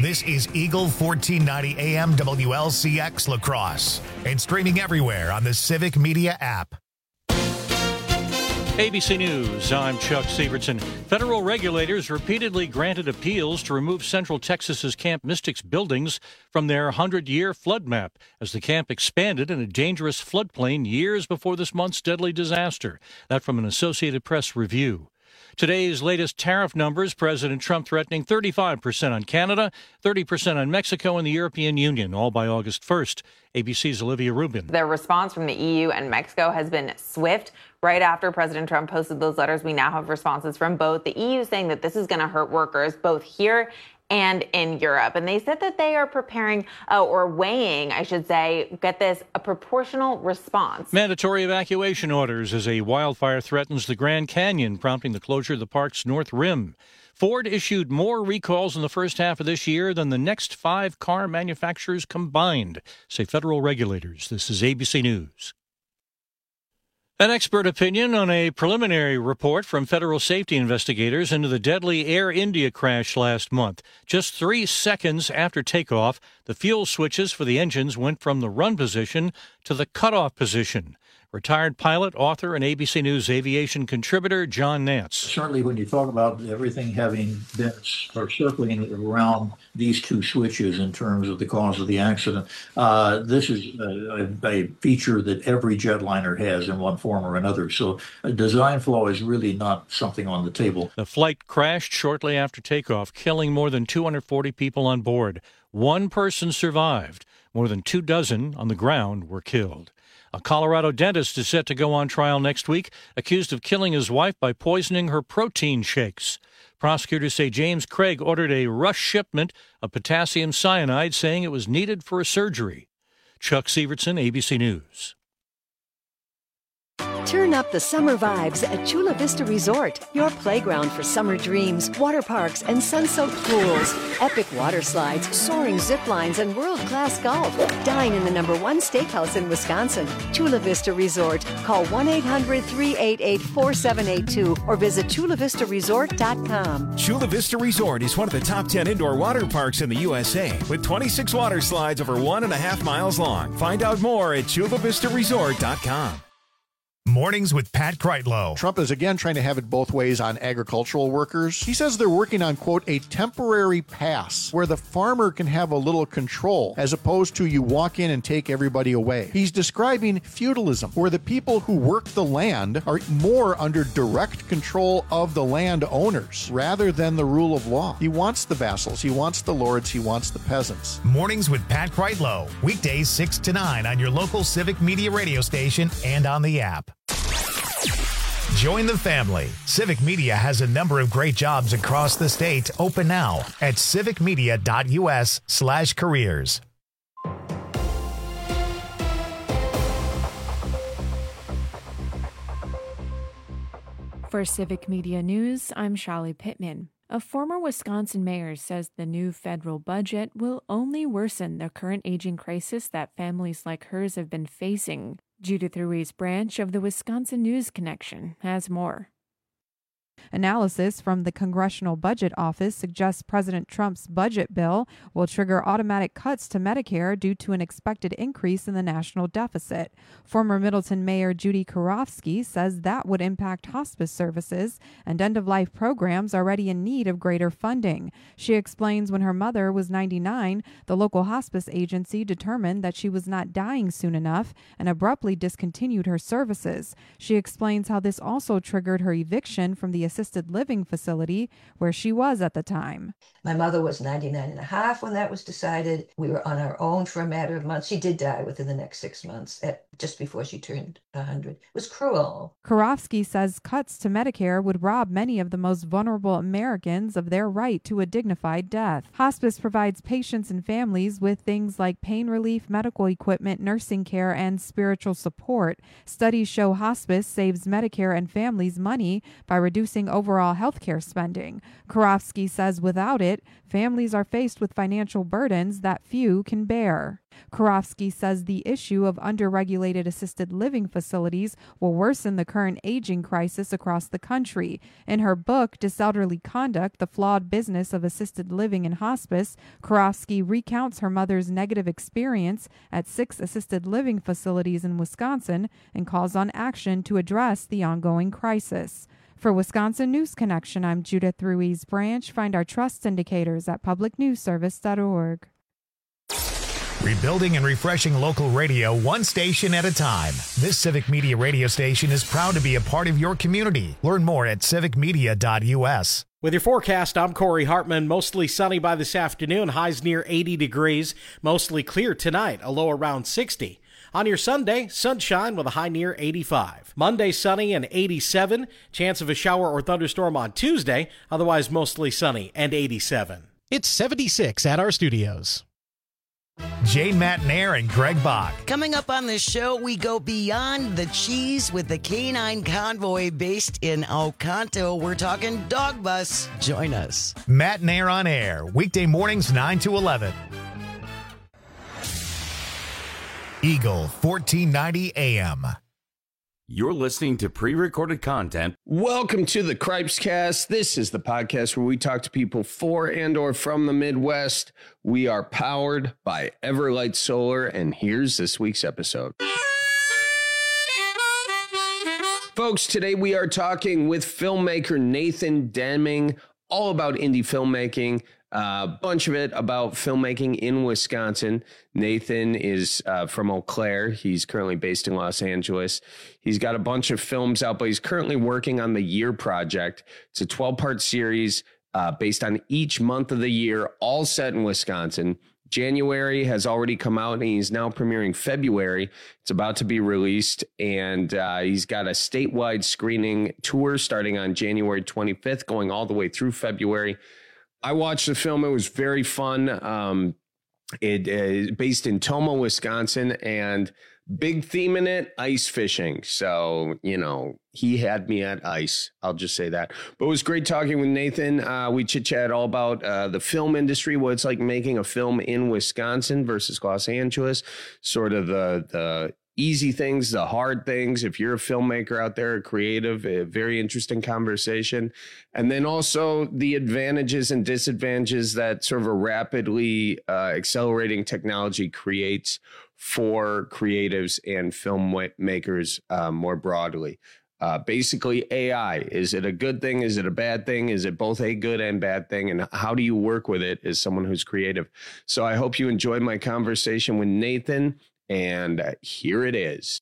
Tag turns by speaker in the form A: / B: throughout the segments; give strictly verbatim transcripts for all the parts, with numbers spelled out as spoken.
A: This is Eagle fourteen ninety A M W L C X La Crosse and streaming everywhere on the Civic Media app.
B: A B C News, I'm Chuck Sievertson. Federal regulators repeatedly granted appeals to remove Central Texas's Camp Mystics buildings from their hundred-year flood map as the camp expanded in a dangerous floodplain years before this month's deadly disaster. That from an Associated Press review. Today's latest tariff numbers, President Trump threatening thirty-five percent on Canada, thirty percent on Mexico and the European Union, all by August first. A B C's Olivia Rubin.
C: The response from the E U and Mexico has been swift. Right after President Trump posted those letters, we now have responses from both. The E U saying that this is going to hurt workers both here and in Europe. And they said that they are preparing uh, or weighing, I should say, get this, a proportional response.
B: Mandatory evacuation orders as a wildfire threatens the Grand Canyon, prompting the closure of the park's North Rim. Ford issued more recalls in the first half of this year than the next five car manufacturers combined, say federal regulators. This is A B C News. An expert opinion on a preliminary report from federal safety investigators into the deadly Air India crash last month. Just three seconds after takeoff, the fuel switches for the engines went from the run position to the cutoff position. Retired pilot, author, and A B C News aviation contributor John Nance.
D: Certainly when you talk about everything having been or circling around these two switches in terms of the cause of the accident, uh, this is a, a feature that every jetliner has in one form or another. So a design flaw is really not something on the table.
B: The flight crashed shortly after takeoff, killing more than two hundred forty people on board. One person survived. More than two dozen on the ground were killed. A Colorado dentist is set to go on trial next week, accused of killing his wife by poisoning her protein shakes. Prosecutors say James Craig ordered a rush shipment of potassium cyanide, saying it was needed for a surgery. Chuck Sievertson, A B C News.
E: Turn up the summer vibes at Chula Vista Resort, your playground for summer dreams, water parks, and sun-soaked pools. Epic water slides, soaring zip lines, and world-class golf. Dine in the number one steakhouse in Wisconsin, Chula Vista Resort. Call one eight hundred, three eight eight, four seven eight two or visit chula vista resort dot com.
F: Chula Vista Resort is one of the top ten indoor water parks in the U S A with twenty-six water slides over one and a half miles long. Find out more at chula vista resort dot com.
A: Mornings with Pat Kreitlow.
G: Trump is again trying to have it both ways on agricultural workers. He says they're working on, quote, a temporary pass where the farmer can have a little control as opposed to you walk in and take everybody away. He's describing feudalism, where the people who work the land are more under direct control of the land owners rather than the rule of law. He wants the vassals, he wants the lords, he wants the peasants.
A: Mornings with Pat Kreitlow. Weekdays six to nine on your local Civic Media radio station and on the app. Join the family. Civic Media has a number of great jobs across the state open now at civicmedia.us slash careers.
H: For Civic Media News, I'm Shali Pittman. A former Wisconsin mayor says the new federal budget will only worsen the current aging crisis that families like hers have been facing. Judith Ruiz Branch of the Wisconsin News Connection has more.
I: Analysis from the Congressional Budget Office suggests President Trump's budget bill will trigger automatic cuts to Medicare due to an expected increase in the national deficit. Former Middleton Mayor Judy Karofsky says that would impact hospice services and end-of-life programs already in need of greater funding. She explains when her mother was ninety-nine, the local hospice agency determined that she was not dying soon enough and abruptly discontinued her services. She explains how this also triggered her eviction from the assisted living facility where she was at the time.
J: My mother was ninety-nine and a half when that was decided. We were on our own for a matter of months. She did die within the next six months, at, just before she turned one hundred. It was cruel.
I: Karofsky says cuts to Medicare would rob many of the most vulnerable Americans of their right to a dignified death. Hospice provides patients and families with things like pain relief, medical equipment, nursing care, and spiritual support. Studies show hospice saves Medicare and families money by reducing overall health care spending. Karofsky says without it, families are faced with financial burdens that few can bear. Karofsky says the issue of underregulated assisted living facilities will worsen the current aging crisis across the country. In her book, Disorderly Conduct, The Flawed Business of Assisted Living and Hospice, Karofsky recounts her mother's negative experience at six assisted living facilities in Wisconsin and calls on action to address the ongoing crisis. For Wisconsin News Connection, I'm Judith Ruiz Branch. Find our trust indicators at public news service dot org.
A: Rebuilding and refreshing local radio one station at a time. This Civic Media radio station is proud to be a part of your community. Learn more at civic media dot u s.
K: With your forecast, I'm Corey Hartman. Mostly sunny by this afternoon, highs near eighty degrees. Mostly clear tonight, a low around sixty. On your Sunday, sunshine with a high near eighty-five. Monday, sunny and eighty-seven. Chance of a shower or thunderstorm on Tuesday, otherwise mostly sunny and eighty-seven.
L: It's seventy-six at our studios.
A: Jane Matnair and Greg Bach.
M: Coming up on this show, we go beyond the cheese with the Canine Convoy based in Oconto. We're talking Dog Bus. Join us.
A: Matnair on air, weekday mornings nine to eleven. Eagle fourteen ninety A M.
N: You're listening to pre-recorded content.
O: Welcome to the Cripescast. This is the podcast where we talk to people for and or from the Midwest. We are powered by Everlight Solar, and here's this week's episode. Folks, today we are talking with filmmaker Nathan Deming, all about indie filmmaking. A uh, bunch of it about filmmaking in Wisconsin. Nathan is uh, from Eau Claire. He's currently based in Los Angeles. He's got a bunch of films out, but he's currently working on the Year Project. It's a twelve-part series uh, based on each month of the year, all set in Wisconsin. January has already come out, and he's now premiering February. It's about to be released, and uh, he's got a statewide screening tour starting on January twenty-fifth, going all the way through February. I watched the film. It was very fun. Um, it is based in Tomah, Wisconsin, and big theme in it, ice fishing. So, you know, he had me at ice. I'll just say that. But it was great talking with Nathan. Uh, we chit-chat all about uh, the film industry, what it's like making a film in Wisconsin versus Los Angeles, sort of the the easy things, the hard things. If you're a filmmaker out there, a creative, a very interesting conversation. And then also the advantages and disadvantages that sort of a rapidly uh, accelerating technology creates for creatives and filmmakers uh, more broadly. Uh, basically, A I, is it a good thing? Is it a bad thing? Is it both a good and bad thing? And how do you work with it as someone who's creative? So I hope you enjoyed my conversation with Nathan. And here it is.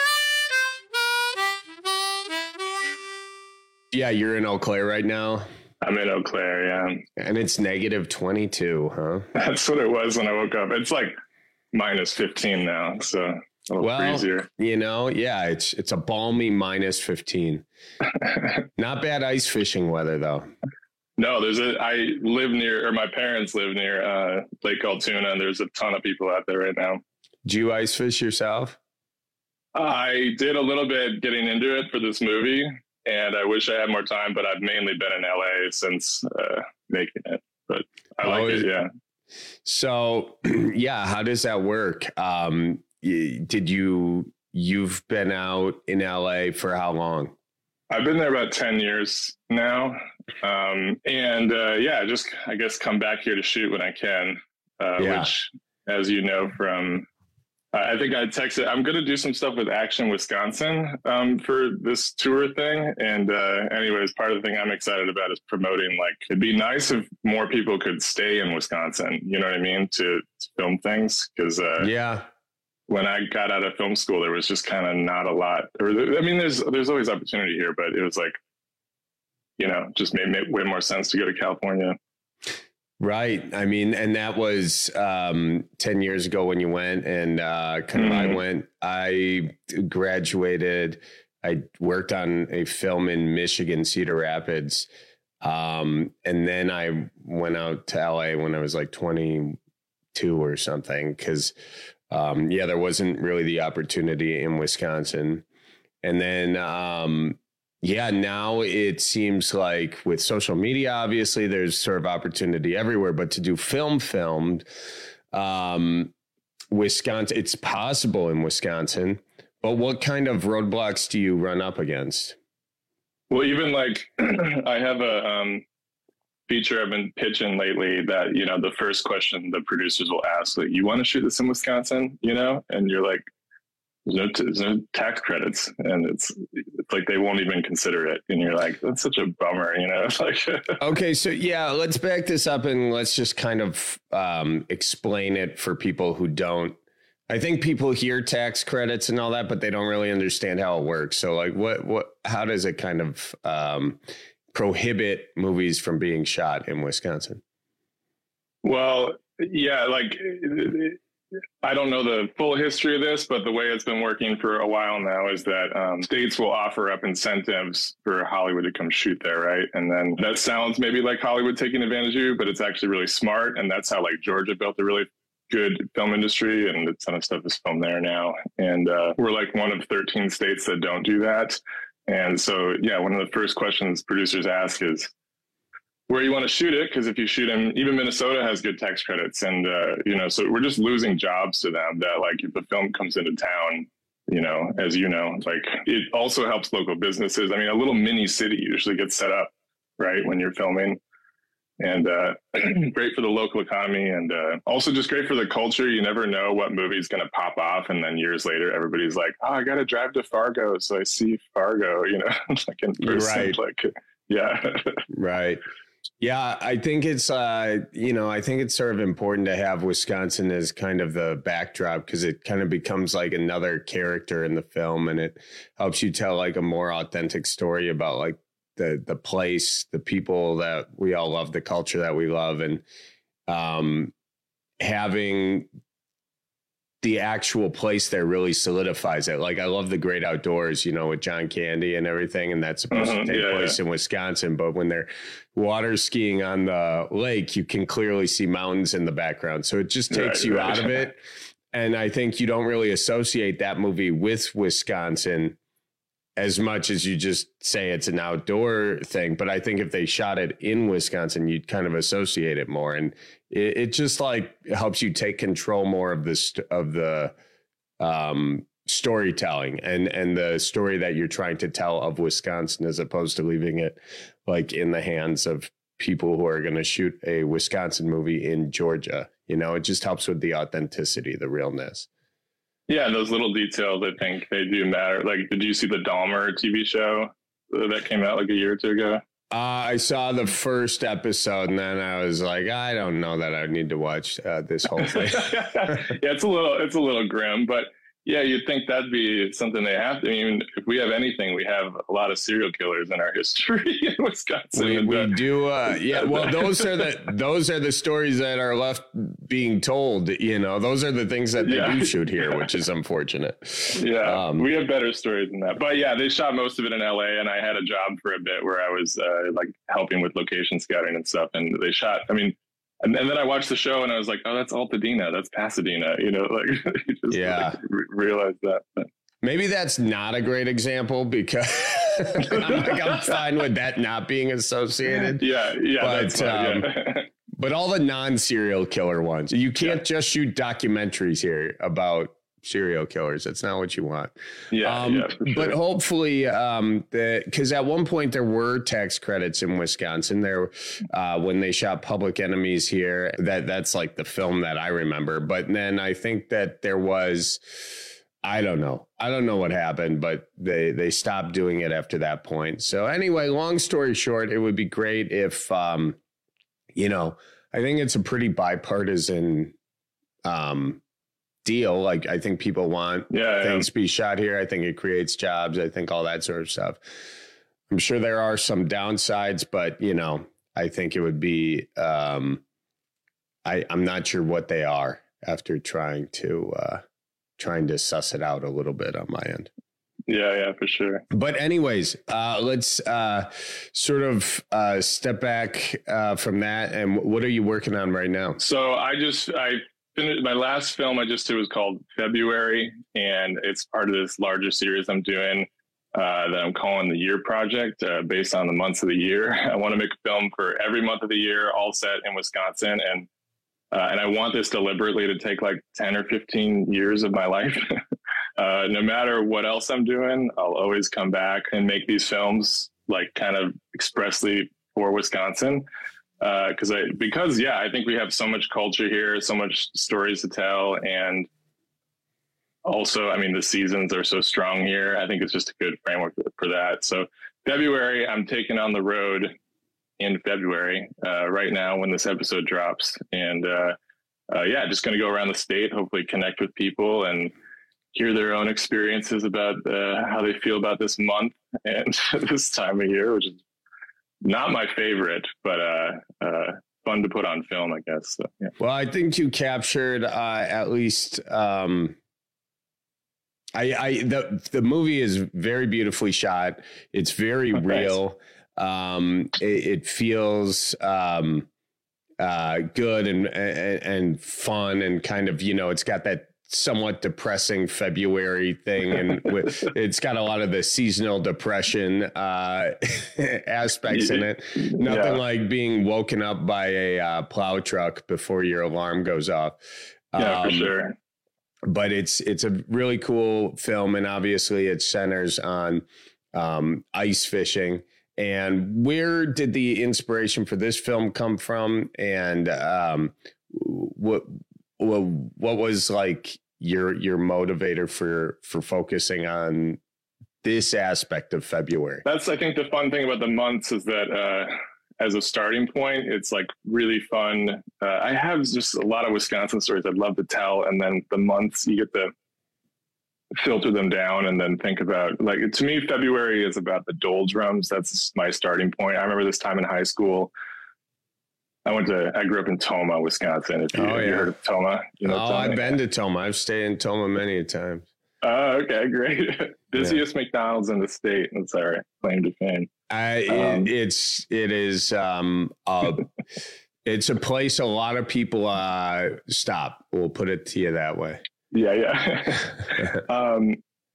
O: Yeah, you're in Eau Claire right now.
P: I'm in Eau Claire, yeah.
O: And it's negative twenty-two, huh?
P: That's what it was when I woke up. It's like minus fifteen now, so a little
O: well,
P: freezier.
O: You know, yeah, it's it's a balmy minus fifteen. Not bad ice fishing weather, though.
P: No, there's a. I live near, or my parents live near uh, Lake Altoona, and there's a ton of people out there right now.
O: Do you ice fish yourself?
P: I did a little bit getting into it for this movie, and I wish I had more time, but I've mainly been in L A since uh, making it. But I like oh, it, yeah.
O: So, yeah, how does that work? Um, did you, you've been out in L A for how long?
P: I've been there about ten years now. Um, and uh, yeah, just, I guess, come back here to shoot when I can, uh, yeah. which, as you know from... I think I texted, I'm going to do some stuff with Action Wisconsin um, for this tour thing. And uh, anyways, part of the thing I'm excited about is promoting, like, it'd be nice if more people could stay in Wisconsin, you know what I mean, to, to film things. Because uh,
O: yeah,
P: when I got out of film school, there was just kind of not a lot. Or I mean, there's there's always opportunity here, but it was like, you know, just made, made way more sense to go to California.
O: Right. I mean, and that was um, ten years ago when you went, and uh, kind of mm-hmm. I went, I graduated. I worked on a film in Michigan, Cedar Rapids. Um, and then I went out to L A when I was like twenty-two or something. Cause um, yeah, there wasn't really the opportunity in Wisconsin. And then, um, yeah, now it seems like with social media, obviously there's sort of opportunity everywhere, but to do film filmed, um, Wisconsin. It's possible in Wisconsin, but what kind of roadblocks do you run up against?
P: Well, even like I have a um, feature I've been pitching lately that, you know, the first question the producers will ask, like, you want to shoot this in Wisconsin, you know? And you're like, there's no, t- there's no tax credits. And it's, it's like, they won't even consider it. And you're like, that's such a bummer, you know? It's like,
O: okay. So yeah, let's back this up and let's just kind of um, explain it for people who don't. I think people hear tax credits and all that, but they don't really understand how it works. So like what, what, how does it kind of um, prohibit movies from being shot in Wisconsin?
P: Well, yeah, like I don't know the full history of this, but the way it's been working for a while now is that um, states will offer up incentives for Hollywood to come shoot there, right? And then that sounds maybe like Hollywood taking advantage of you, but it's actually really smart. And that's how like Georgia built a really good film industry, and a ton of stuff is filmed there now. And uh, we're like one of thirteen states that don't do that. And so, yeah, one of the first questions producers ask is where you want to shoot it. Because if you shoot in, even Minnesota has good tax credits. And, uh, you know, so we're just losing jobs to them that like if the film comes into town, you know, as you know, like it also helps local businesses. I mean, a little mini city usually gets set up, right, when you're filming. And uh, great for the local economy, and uh, also just great for the culture. You never know what movie is going to pop off, and then years later, everybody's like, "Oh, I got to drive to Fargo, so I see Fargo." You know, like in person,
O: right?
P: Like, yeah,
O: right. Yeah, I think it's uh, you know, I think it's sort of important to have Wisconsin as kind of the backdrop because it kind of becomes like another character in the film, and it helps you tell like a more authentic story about like the the place, the people that we all love, the culture that we love, and um, having the actual place there really solidifies it. Like I love the Great Outdoors, you know, with John Candy and everything, and that's supposed mm-hmm, to take yeah, place yeah. in Wisconsin. But when they're water skiing on the lake, you can clearly see mountains in the background. So it just takes right, you right. out of it. And I think you don't really associate that movie with Wisconsin as much as you just say it's an outdoor thing. But I think if they shot it in Wisconsin, you'd kind of associate it more. And it, it just like helps you take control more of this, of the um, storytelling and, and the story that you're trying to tell of Wisconsin, as opposed to leaving it like in the hands of people who are going to shoot a Wisconsin movie in Georgia. You know, it just helps with the authenticity, the realness.
P: Yeah, those little details, I think they do matter. Like, did you see the Dahmer T V show that came out like a year or two ago?
O: Uh, I saw the first episode, and then I was like, I don't know that I need to watch uh, this whole thing.
P: Yeah, it's a little, it's a little grim, but yeah, you'd think that'd be something they have to. I mean, if we have anything, we have a lot of serial killers in our history in Wisconsin.
O: We,
P: and,
O: we
P: uh,
O: do, uh, yeah. Well, those are the those are the stories that are left being told. You know, those are the things that they
P: yeah,
O: do shoot here,
P: yeah.
O: which is unfortunate.
P: Yeah,
O: um,
P: we have better stories than that. But yeah, they shot most of it in L A, and I had a job for a bit where I was uh, like helping with location scouting and stuff. And they shot. I mean. And, and then I watched the show and I was like, oh, that's Altadena. That's Pasadena. You know, like you just
O: yeah.
P: like, re- realized that.
O: Maybe that's not a great example because I'm, like, I'm fine with that not being associated.
P: Yeah. Yeah.
O: But,
P: that's fine,
O: um,
P: yeah.
O: but all the non-serial killer ones, you can't yeah. just shoot documentaries here about serial killers. That's not what you want.
P: Yeah,
O: um,
P: yeah, for sure.
O: But hopefully, um, because at one point there were tax credits in Wisconsin. There, uh, when they shot Public Enemies here, that that's like the film that I remember. But then I think that there was, I don't know, I don't know what happened, but they they stopped doing it after that point. So anyway, long story short, it would be great if, um, you know, I think it's a pretty bipartisan. Um, deal. Like, I think people want
P: yeah,
O: things
P: yeah.
O: to be shot here. I think it creates jobs. I think all that sort of stuff. I'm sure there are some downsides, but, you know, I think it would be, um, I, I'm not sure what they are after trying to, uh, trying to suss it out a little bit on my end.
P: Yeah, yeah, for sure.
O: But anyways, uh, let's uh, sort of uh, step back uh, from that. And what are you working on right now?
P: So I just, I my last film I just did was called February, and it's part of this larger series I'm doing uh, that I'm calling the Year Project, uh, based on the months of the year. I want to make a film for every month of the year, all set in Wisconsin. And Uh, and I want this deliberately to take like ten or fifteen years of my life. uh, no matter what else I'm doing, I'll always come back and make these films like kind of expressly for Wisconsin. Uh, cause I, because yeah, I think we have so much culture here, so much stories to tell. And also, I mean, the seasons are so strong here. I think it's just a good framework for, for that. So February, I'm taking on the road in February, uh, right now when this episode drops. And, uh, uh, yeah, just going to go around the state, hopefully connect with people and hear their own experiences about, uh, how they feel about this month and this time of year, which is not my favorite, but, uh, uh, fun to put on film, I guess. So, yeah.
O: Well, I think you captured, uh, at least, um, I, I, the, the movie is very beautifully shot. It's very oh, real. Um, it, it feels, um, uh, good and, and, and fun and kind of, you know, it's got that somewhat depressing February thing. And it's got a lot of the seasonal depression, uh, aspects in it. Nothing yeah. like being woken up by a, uh, plow truck before your alarm goes off.
P: Yeah, um, for sure.
O: But it's, it's a really cool film. And obviously it centers on, um, ice fishing. And where did the inspiration for this film come from? And um, what, what what was like your your motivator for for focusing on this aspect of February?
P: That's, I think, the fun thing about the months is that uh, as a starting point, it's like really fun. Uh, I have just a lot of Wisconsin stories I'd love to tell, and then the months you get to filter them down and then think about, like, to me, February is about the doldrums. That's my starting point. I remember this time in high school. I went to, I grew up in Tomah, Wisconsin. If you,
O: oh,
P: have
O: yeah.
P: you heard of Tomah? You know
O: oh,
P: Tomah?
O: I've been to Tomah. I've stayed in Tomah many a times.
P: Oh, uh, okay, great. Busiest yeah. McDonald's in the state. That's our claim to fame.
O: I, um, it, it's, it is, um, uh, it's a place a lot of people uh, stop. We'll put it to you that way.
P: Yeah, yeah. um,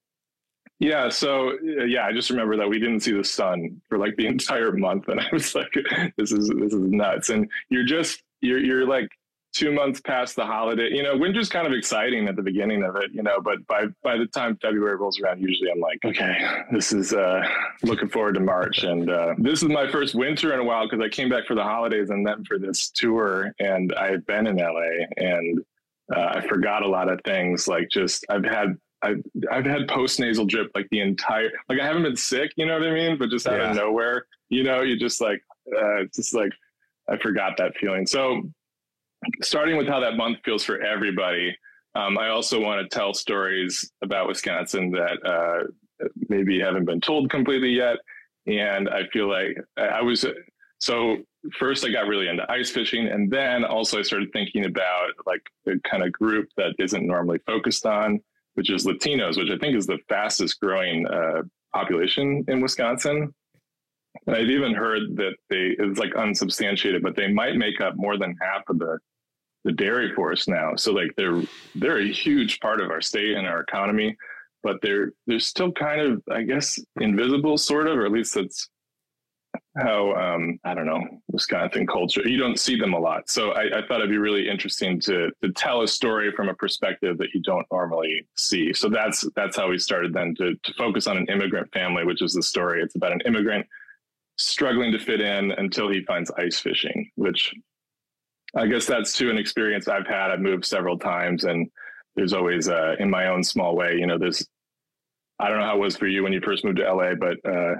P: yeah, so, yeah, I just remember that we didn't see the sun for like the entire month. And I was like, this is this is nuts. And you're just, you're you're like two months past the holiday. You know, winter's kind of exciting at the beginning of it, you know, but by, by the time February rolls around, usually I'm like, okay, this is uh, looking forward to March. And uh, this is my first winter in a while because I came back for the holidays and then for this tour. And I had been in L A and Uh, I forgot a lot of things, like just I've had I've, I've had post-nasal drip like the entire, like I haven't been sick, you know what I mean? But just out yeah. of nowhere, you know, you just like, uh, just like, I forgot that feeling. So starting with how that month feels for everybody, um, I also want to tell stories about Wisconsin that uh, maybe haven't been told completely yet. And I feel like I was, so first I got really into ice fishing, and then also I started thinking about like the kind of group that isn't normally focused on, which is Latinos, which I think is the fastest growing uh, population in Wisconsin. And I've even heard that they, it's like unsubstantiated, but they might make up more than half of the, the dairy force now. So like they're, they're a huge part of our state and our economy, but they're, they're still kind of, I guess, invisible sort of, or at least that's how, um, I don't know, Wisconsin culture, you don't see them a lot. So I, I thought it'd be really interesting to to tell a story from a perspective that you don't normally see. So that's, that's how we started then to, to focus on an immigrant family, which is the story. It's about an immigrant struggling to fit in until he finds ice fishing, which I guess that's too an experience I've had. I've moved several times, and there's always uh, in my own small way, you know, there's, I don't know how it was for you when you first moved to L A, but uh,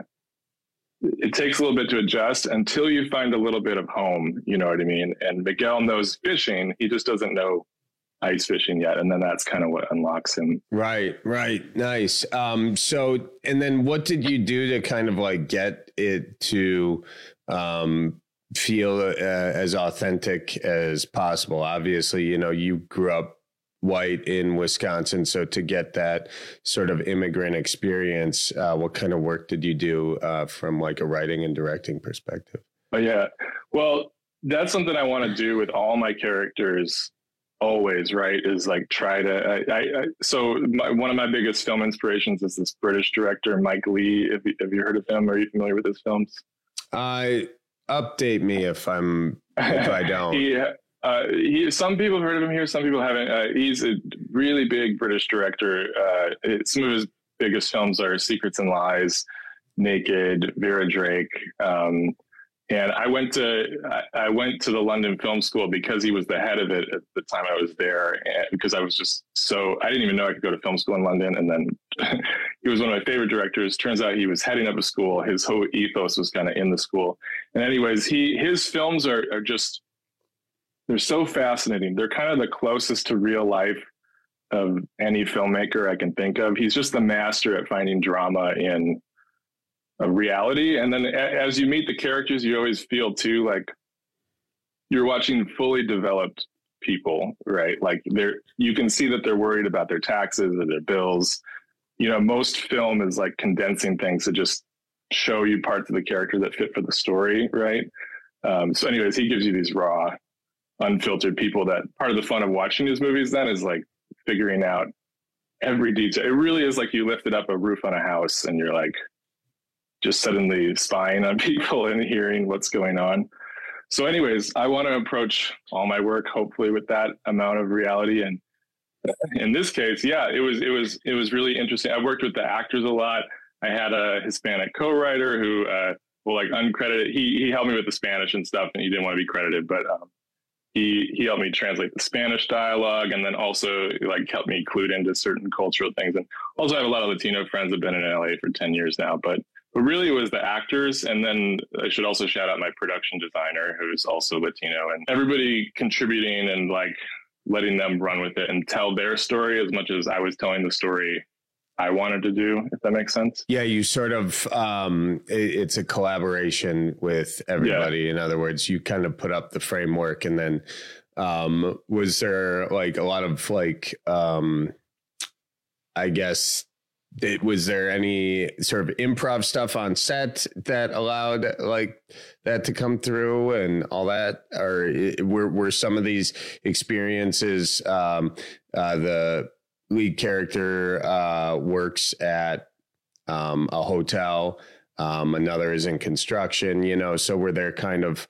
P: it takes a little bit to adjust until you find a little bit of home, you know what I mean? And Miguel knows fishing. He just doesn't know ice fishing yet. And then that's kind of what unlocks him.
O: Right, right. Nice. Um, so, and then what did you do to kind of like get it to um, feel uh, as authentic as possible? Obviously, you know, you grew up white in Wisconsin. So to get that sort of immigrant experience, uh, what kind of work did you do uh, from like a writing and directing perspective?
P: Oh, yeah. Well, that's something I want to do with all my characters always, right? Is like try to, I, I, I so my, one of my biggest film inspirations is this British director, Mike Leigh. Have you, have you heard of him? Are you familiar with his films?
O: I uh, update me if I'm, if I don't.
P: he, Uh, he, some people have heard of him here, some people haven't. Uh, he's a really big British director. Uh, it, some of his biggest films are Secrets and Lies, Naked, Vera Drake. Um, and I went to I, I went to the London Film School because he was the head of it at the time I was there. And because I was just so I didn't even know I could go to film school in London. And then he was one of my favorite directors. Turns out he was heading up a school. His whole ethos was kind of in the school. And anyways, he his films are are just they're so fascinating. They're kind of the closest to real life of any filmmaker I can think of. He's just the master at finding drama in a reality. And then as you meet the characters, you always feel too like you're watching fully developed people, right? Like they're, you can see that they're worried about their taxes or their bills. You know, most film is like condensing things to just show you parts of the character that fit for the story, right? Um, so anyways, he gives you these raw, unfiltered people that part of the fun of watching his movies then is like figuring out every detail. It really is like you lifted up a roof on a house and you're like just suddenly spying on people and hearing what's going on. So anyways, I want to approach all my work hopefully with that amount of reality. And in this case, yeah, it was it was it was really interesting. I worked with the actors a lot. I had a Hispanic co-writer who uh well like uncredited he he helped me with the Spanish and stuff, and he didn't want to be credited, but um He he helped me translate the Spanish dialogue, and then also like helped me clued into certain cultural things. And also I have a lot of Latino friends who've been in L A for ten years now, but but really it was the actors. And then I should also shout out my production designer, who's also Latino, and everybody contributing and like letting them run with it and tell their story as much as I was telling the story I wanted to do, if that makes sense.
O: Yeah, you sort of, um, it, it's a collaboration with everybody. Yeah. In other words, you kind of put up the framework, and then um, was there like a lot of like, um, I guess, it, was there any sort of improv stuff on set that allowed like that to come through and all that? Or were, were some of these experiences, um, uh, the lead character uh, works at um, a hotel. Um, another is in construction, you know, so were there kind of,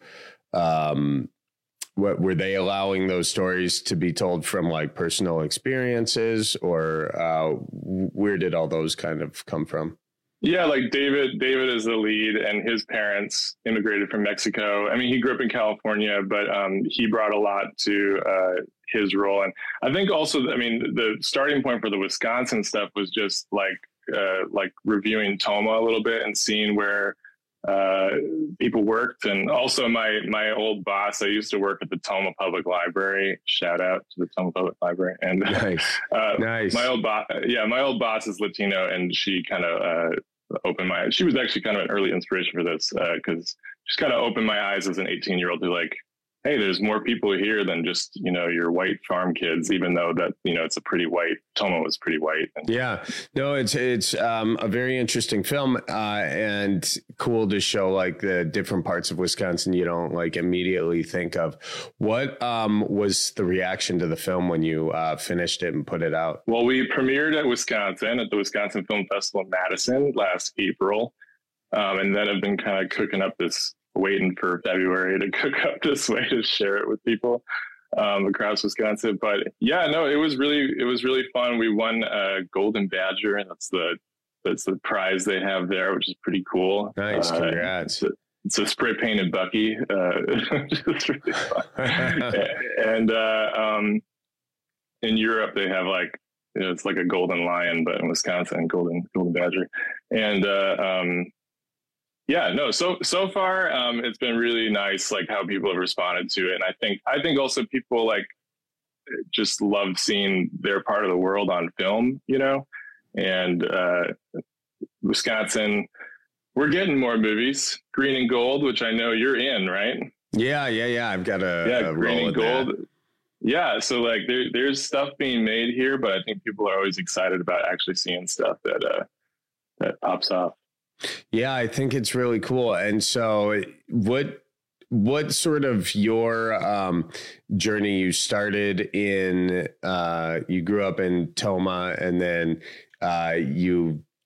O: um, what were they allowing those stories to be told from like personal experiences, or uh, where did all those kind of come from?
P: Yeah, like David, David is the lead, and his parents immigrated from Mexico. I mean, he grew up in California, but um, he brought a lot to uh, his role. And I think also, I mean, the starting point for the Wisconsin stuff was just like, uh, like reviewing Toma a little bit and seeing where uh, people worked. And also my, my old boss, I used to work at the Toma Public Library. Shout out to the Toma Public Library. And nice. uh, nice. my old boss, yeah, my old boss is Latino, and she kind of, uh, opened my eyes. She was actually kind of an early inspiration for this, because uh, just kind of opened my eyes as an eighteen year old to like, hey, there's more people here than just, you know, your white farm kids, even though that, you know, it's a pretty white, Toma was pretty white. And,
O: yeah, no, it's, it's um, a very interesting film uh, and cool to show like the different parts of Wisconsin you don't like immediately think of. What um, was the reaction to the film when you uh, finished it and put it out?
P: Well, we premiered at Wisconsin at the Wisconsin Film Festival in Madison last April. Um, and then I've been kind of cooking up this waiting for February to cook up this way to share it with people um, across Wisconsin. But yeah, no, it was really, it was really fun. We won a Golden Badger, and that's the, that's the prize they have there, which is pretty cool.
O: Nice. Uh, Congrats.
P: It's a, it's a spray painted Bucky. Uh, it's really fun. And uh, um, in Europe, they have like, you know, it's like a golden lion, but in Wisconsin, golden, golden badger. And, uh, um, yeah, no, so, so far, um, it's been really nice, like how people have responded to it. And I think, I think also people like just love seeing their part of the world on film, you know, and, uh, Wisconsin, we're getting more movies, Green and Gold, which I know you're in, right?
O: Yeah. Yeah. Yeah. I've got a,
P: yeah,
O: a
P: Green and Gold.
O: That.
P: Yeah. So like there, there's stuff being made here, but I think people are always excited about actually seeing stuff that, uh, that pops off.
O: Yeah, I think it's really cool. And so what what sort of your um, journey? You started in, uh, you grew up in Toma, and then uh, you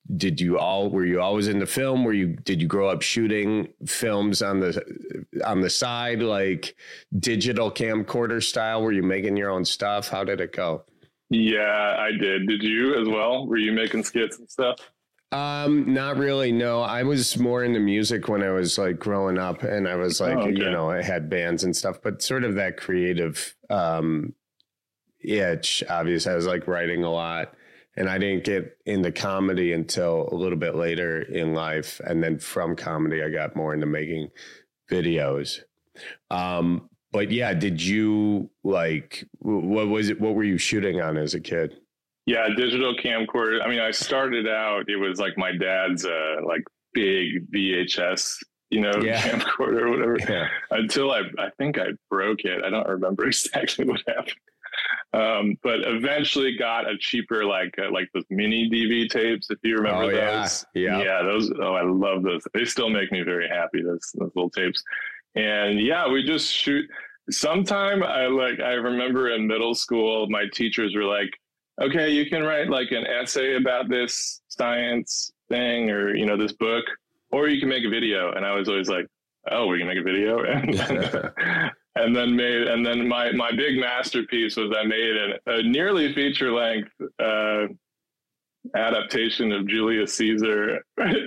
O: did you all, were you always into film? Were you, did you grow up shooting films on the, on the side, like digital camcorder style? Were you making your own stuff? How did it go?
P: Yeah, I did. Did you as well? Were you making skits and stuff?
O: Um, not really. No, I was more into music when I was like growing up, and I was like, oh, okay. you know, I had bands and stuff, but sort of that creative, um, itch, obviously I was like writing a lot, and I didn't get into comedy until a little bit later in life. And then from comedy, I got more into making videos. Um, but yeah, did you like, what was it? What were you shooting on as a kid?
P: Yeah, digital camcorder. I mean, I started out, it was like my dad's uh, like big V H S, you know, yeah. camcorder or whatever. Yeah. Until I, I think I broke it. I don't remember exactly what happened. Um, but eventually got a cheaper, like uh, like those mini D V tapes, if you remember
O: oh,
P: those.
O: Yeah. yeah,
P: yeah, those. Oh, I love those. They still make me very happy. Those those little tapes. And yeah, we just shoot. Sometime I like I remember in middle school, my teachers were like, okay, you can write like an essay about this science thing or, you know, this book, or you can make a video. And I was always like, oh, we can make a video. And, and then made, and then my, my big masterpiece was I made an, a nearly feature length uh, adaptation of Julius Caesar.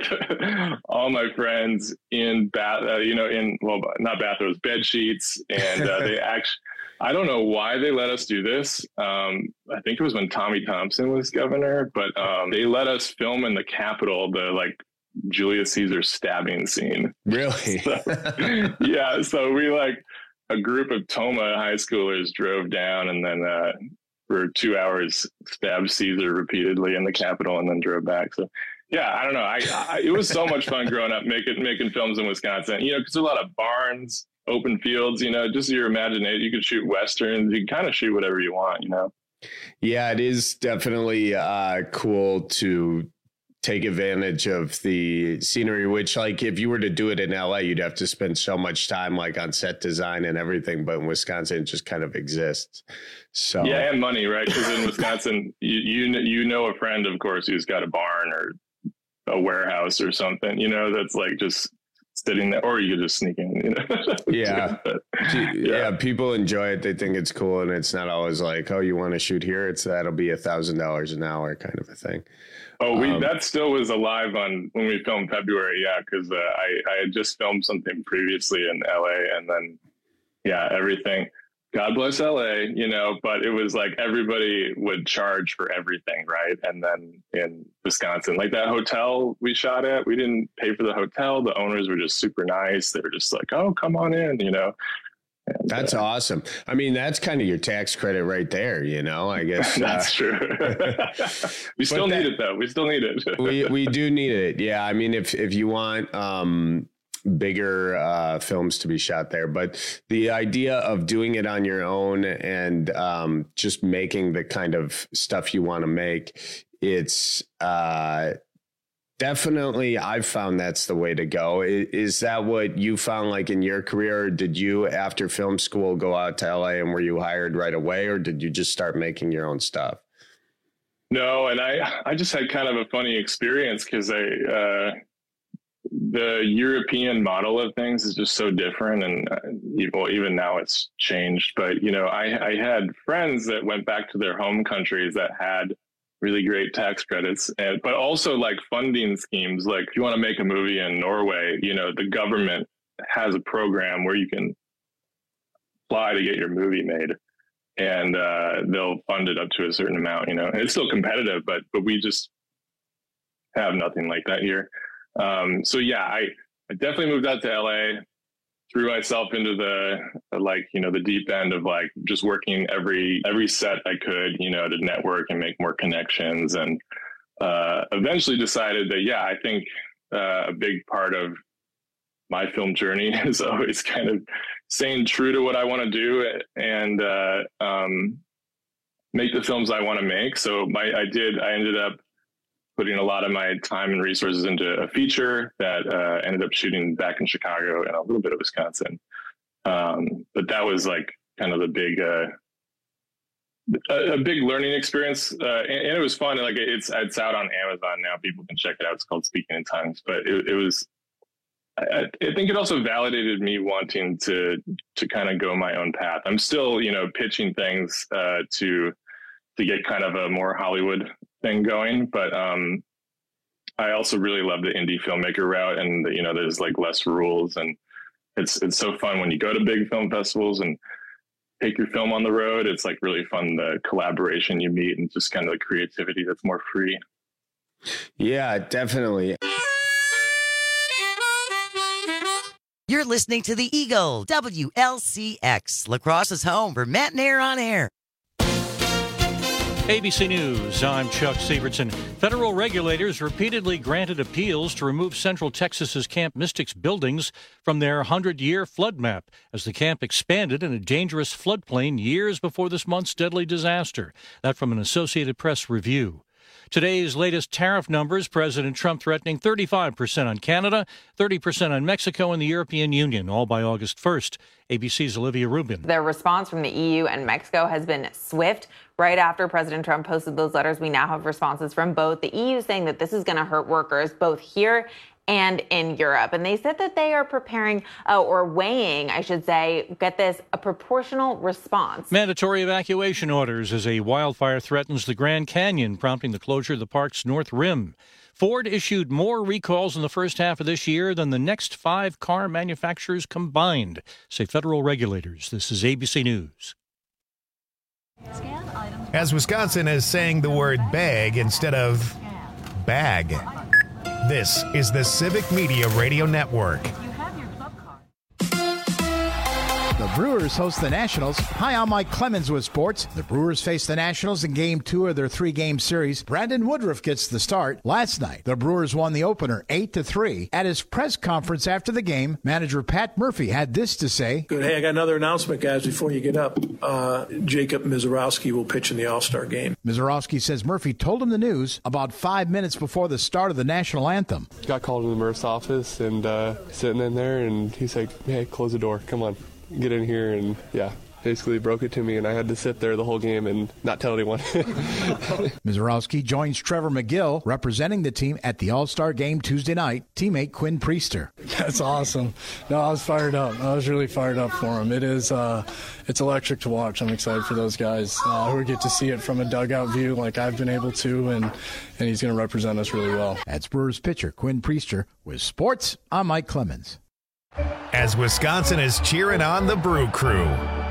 P: All my friends in bath, uh, you know, in, well, not bathrobes, bed sheets. And uh, they actually, I don't know why they let us do this. Um, I think it was when Tommy Thompson was governor, but um, they let us film in the Capitol, the like Julius Caesar stabbing scene.
O: Really?
P: So, yeah. So we like a group of Toma high schoolers drove down and then uh, for two hours stabbed Caesar repeatedly in the Capitol and then drove back. So yeah, I don't know. I, I it was so much fun growing up making making films in Wisconsin. You know, because there's a lot of barns, open fields, you know, just your imagination. You could shoot Westerns. You can kind of shoot whatever you want, you know?
O: Yeah, it is definitely uh, cool to take advantage of the scenery, which like if you were to do it in L A, you'd have to spend so much time like on set design and everything. But in Wisconsin, it just kind of exists. So
P: yeah, and money, right? Because in Wisconsin, you, you, you know, a friend, of course, who's got a barn or a warehouse or something, you know, that's like just sitting there, or you could just sneak in, you know?
O: yeah. yeah.
P: yeah.
O: People enjoy it. They think it's cool. And it's not always like, oh, you want to shoot here? It's that'll be a thousand dollars an hour kind of a thing.
P: Oh, we,
O: um,
P: that still was alive on when we filmed February. Yeah. Cause uh, I, I had just filmed something previously in L A and then, yeah, everything, God bless L A, you know, but it was like everybody would charge for everything, right? And then in Wisconsin, like that hotel we shot at, we didn't pay for the hotel. The owners were just super nice. They were just like, oh, come on in, you know. And,
O: that's uh, awesome. I mean, that's kind of your tax credit right there, you know, I guess.
P: That's uh, true. we still that, need it, though. We still need it.
O: we we do need it. Yeah. I mean, if, if you want, um, bigger uh, films to be shot there. But the idea of doing it on your own and um, just making the kind of stuff you want to make, it's uh, definitely, I've found that's the way to go. Is, is that what you found like in your career? Or did you, after film school, go out to L A and were you hired right away, or did you just start making your own stuff?
P: No, and I, I just had kind of a funny experience because I, uh, the European model of things is just so different. And uh, well, even now it's changed, but you know, I, I had friends that went back to their home countries that had really great tax credits, and, but also like funding schemes. Like if you want to make a movie in Norway, you know, the government has a program where you can apply to get your movie made, and uh, they'll fund it up to a certain amount, you know, and it's still competitive, but, but we just have nothing like that here. Um, so yeah, I, I definitely moved out to L A, threw myself into the, like, you know, the deep end of like just working every, every set I could, you know, to network and make more connections. And, uh, eventually decided that, yeah, I think, uh, a big part of my film journey is always kind of staying true to what I want to do and, uh, um, make the films I want to make. So my, I did, I ended up putting a lot of my time and resources into a feature that uh, ended up shooting back in Chicago and a little bit of Wisconsin. Um, but that was like kind of the big, uh, a, a big learning experience, uh, and, and it was fun. Like it's it's out on Amazon now. People can check it out. It's called Speaking in Tongues. But it, it was, I, I think it also validated me wanting to to kind of go my own path. I'm still, you know, pitching things uh, to to get kind of a more Hollywood thing going, but um, I also really love the indie filmmaker route, and the, you know, there's like less rules, and it's it's so fun when you go to big film festivals and take your film on the road. It's like really fun, the collaboration you meet and just kind of the creativity that's more free.
O: Yeah, definitely.
M: You're listening to The Eagle, W L C X, La Crosse's home for Matt and Air on Air.
B: A B C News, I'm Chuck Sievertson. Federal regulators repeatedly granted appeals to remove Central Texas's Camp Mystics buildings from their hundred-year flood map as the camp expanded in a dangerous floodplain years before this month's deadly disaster. That from an Associated Press review. Today's latest tariff numbers, President Trump threatening thirty-five percent on Canada, thirty percent on Mexico and the European Union, all by August first. A B C's Olivia Rubin.
C: Their response from the E U and Mexico has been swift. Right after President Trump posted those letters, we now have responses from both. The E U saying that this is going to hurt workers both here and in Europe. And they said that they are preparing uh, or weighing, I should say, get this, a proportional response.
B: Mandatory evacuation orders as a wildfire threatens the Grand Canyon, prompting the closure of the park's North Rim. Ford issued more recalls in the first half of this year than the next five car manufacturers combined, say federal regulators. This is A B C News.
A: As Wisconsin is saying the word bag instead of bag. This is the Civic Media Radio Network.
Q: The Brewers host the Nationals. Hi, I'm Mike Clemens with sports. The Brewers face the Nationals in Game two of their three-game series. Brandon Woodruff gets the start. Last night, the Brewers won the opener eight to three. At his press conference after the game, manager Pat Murphy had this to say.
R: Good. Hey, I got another announcement, guys, before you get up. Uh, Jacob Mizorowski will pitch in the All-Star game.
Q: Mizorowski says Murphy told him the news about five minutes before the start of the national anthem.
S: Got called in the Murph's office and uh, sitting in there, and he's like, hey, close the door. Come on. Get in here, and yeah, basically broke it to me, and I had to sit there the whole game and not tell anyone.
Q: Mizorowski joins Trevor McGill, representing the team at the All-Star game Tuesday night, teammate Quinn Priester.
T: That's awesome. No, I was fired up. I was really fired up for him. It is, uh, it's electric to watch. I'm excited for those guys uh, who get to see it from a dugout view like I've been able to, and, and he's going to represent us really well.
Q: That's Brewers pitcher Quinn Priester. With sports, I'm Mike Clemens.
A: As Wisconsin is cheering on the Brew Crew.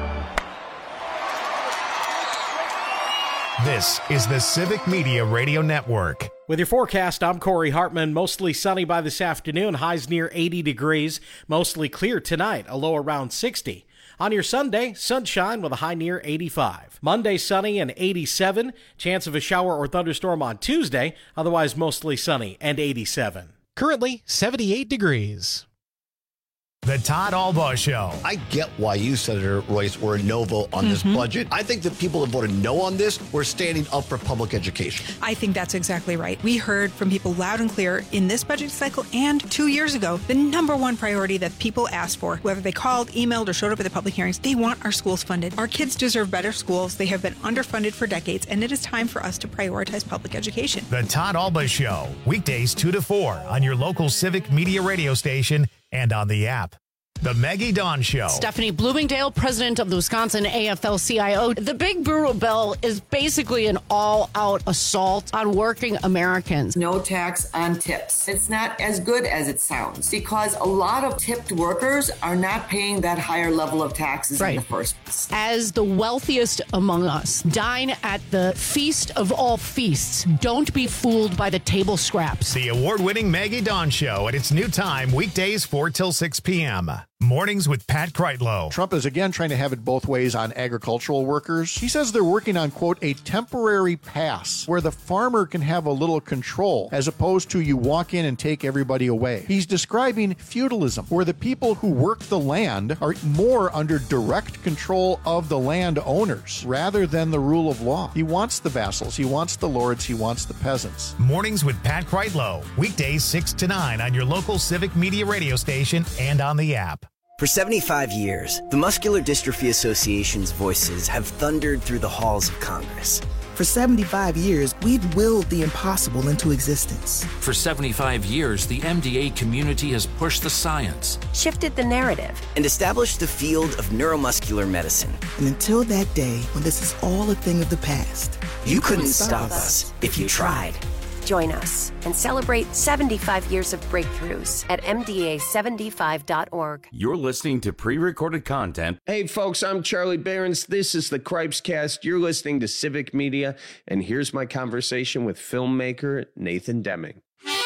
A: This is the Civic Media Radio Network.
K: With your forecast, I'm Corey Hartman. Mostly sunny by this afternoon, highs near eighty degrees. Mostly clear tonight, a low around sixty. On your Sunday, sunshine with a high near eighty-five. Monday, sunny and eighty-seven. Chance of a shower or thunderstorm on Tuesday, otherwise mostly sunny and eighty-seven.
L: Currently, seventy-eight degrees.
A: The Todd Albaugh Show.
U: I get why you, Senator Royce, were a no vote on mm-hmm. this budget. I think the people that voted no on this were standing up for public education.
V: I think that's exactly right. We heard from people loud and clear in this budget cycle and two years ago, the number one priority that people asked for, whether they called, emailed, or showed up at the public hearings, they want our schools funded. Our kids deserve better schools. They have been underfunded for decades, and it is time for us to prioritize public education.
A: The Todd Albaugh Show, weekdays two to four on your local Civic Media radio station and on the app. The Maggie Dawn Show.
W: Stephanie Bloomingdale, president of the Wisconsin A F L C I O. The big brutal bill is basically an all-out assault on working Americans.
X: No tax on tips. It's not as good as it sounds because a lot of tipped workers are not paying that higher level of taxes right. in the first place.
W: As the wealthiest among us, dine at the feast of all feasts. Don't be fooled by the table scraps.
A: The award-winning Maggie Dawn Show at its new time, weekdays four till six p.m. Mornings with Pat Kreitlow.
G: Trump is again trying to have it both ways on agricultural workers. He says they're working on, quote, a temporary pass where the farmer can have a little control as opposed to you walk in and take everybody away. He's describing feudalism, where the people who work the land are more under direct control of the land owners rather than the rule of law. He wants the vassals, he wants the lords, he wants the peasants.
A: Mornings with Pat Kreitlow, weekdays six to nine on your local Civic Media radio station and on the app.
D: For seventy-five years, the Muscular Dystrophy Association's voices have thundered through the halls of Congress.
E: For seventy-five years, we've willed the impossible into existence.
F: For seventy-five years, the M D A community has pushed the science,
D: shifted the narrative, and established the field of neuromuscular medicine.
E: And until that day when this is all a thing of the past,
D: you, you couldn't, couldn't stop us if you tried.
H: Join us and celebrate seventy-five years of breakthroughs at M D A seventy-five dot org.
N: You're listening to pre-recorded content.
O: Hey, folks, I'm Charlie Behrens. This is the Cripes Cast. You're listening to Civic Media, and here's my conversation with filmmaker Nathan Deming.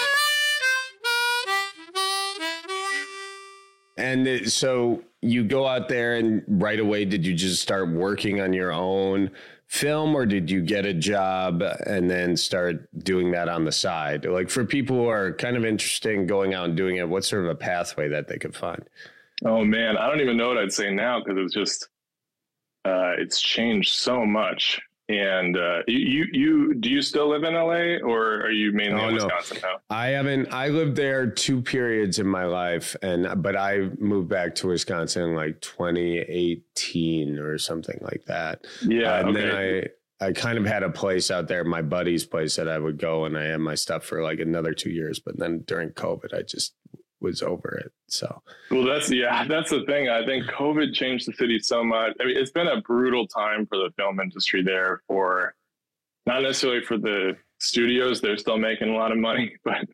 O: And so you go out there and right away, did you just start working on your own film, or did you get a job and then start doing that on the side? Like, for people who are kind of interested in going out and doing it, what's sort of a pathway that they could find?
P: Oh man, I don't even know what I'd say now, because it's just, uh, it's changed so much. And uh, you, you, do you still live in L A, or are you mainly oh, in Wisconsin no. now?
O: I haven't. I lived there two periods in my life, and but I moved back to Wisconsin in like twenty eighteen or something like that.
P: Yeah,
O: uh, and
P: okay.
O: then I, I kind of had a place out there, my buddy's place, that I would go, and I had my stuff for like another two years. But then during COVID, I just was over it. So,
P: well, that's, yeah, that's the thing. I think COVID changed the city so much. I mean, it's been a brutal time for the film industry there, for not necessarily for the studios. They're still making a lot of money, but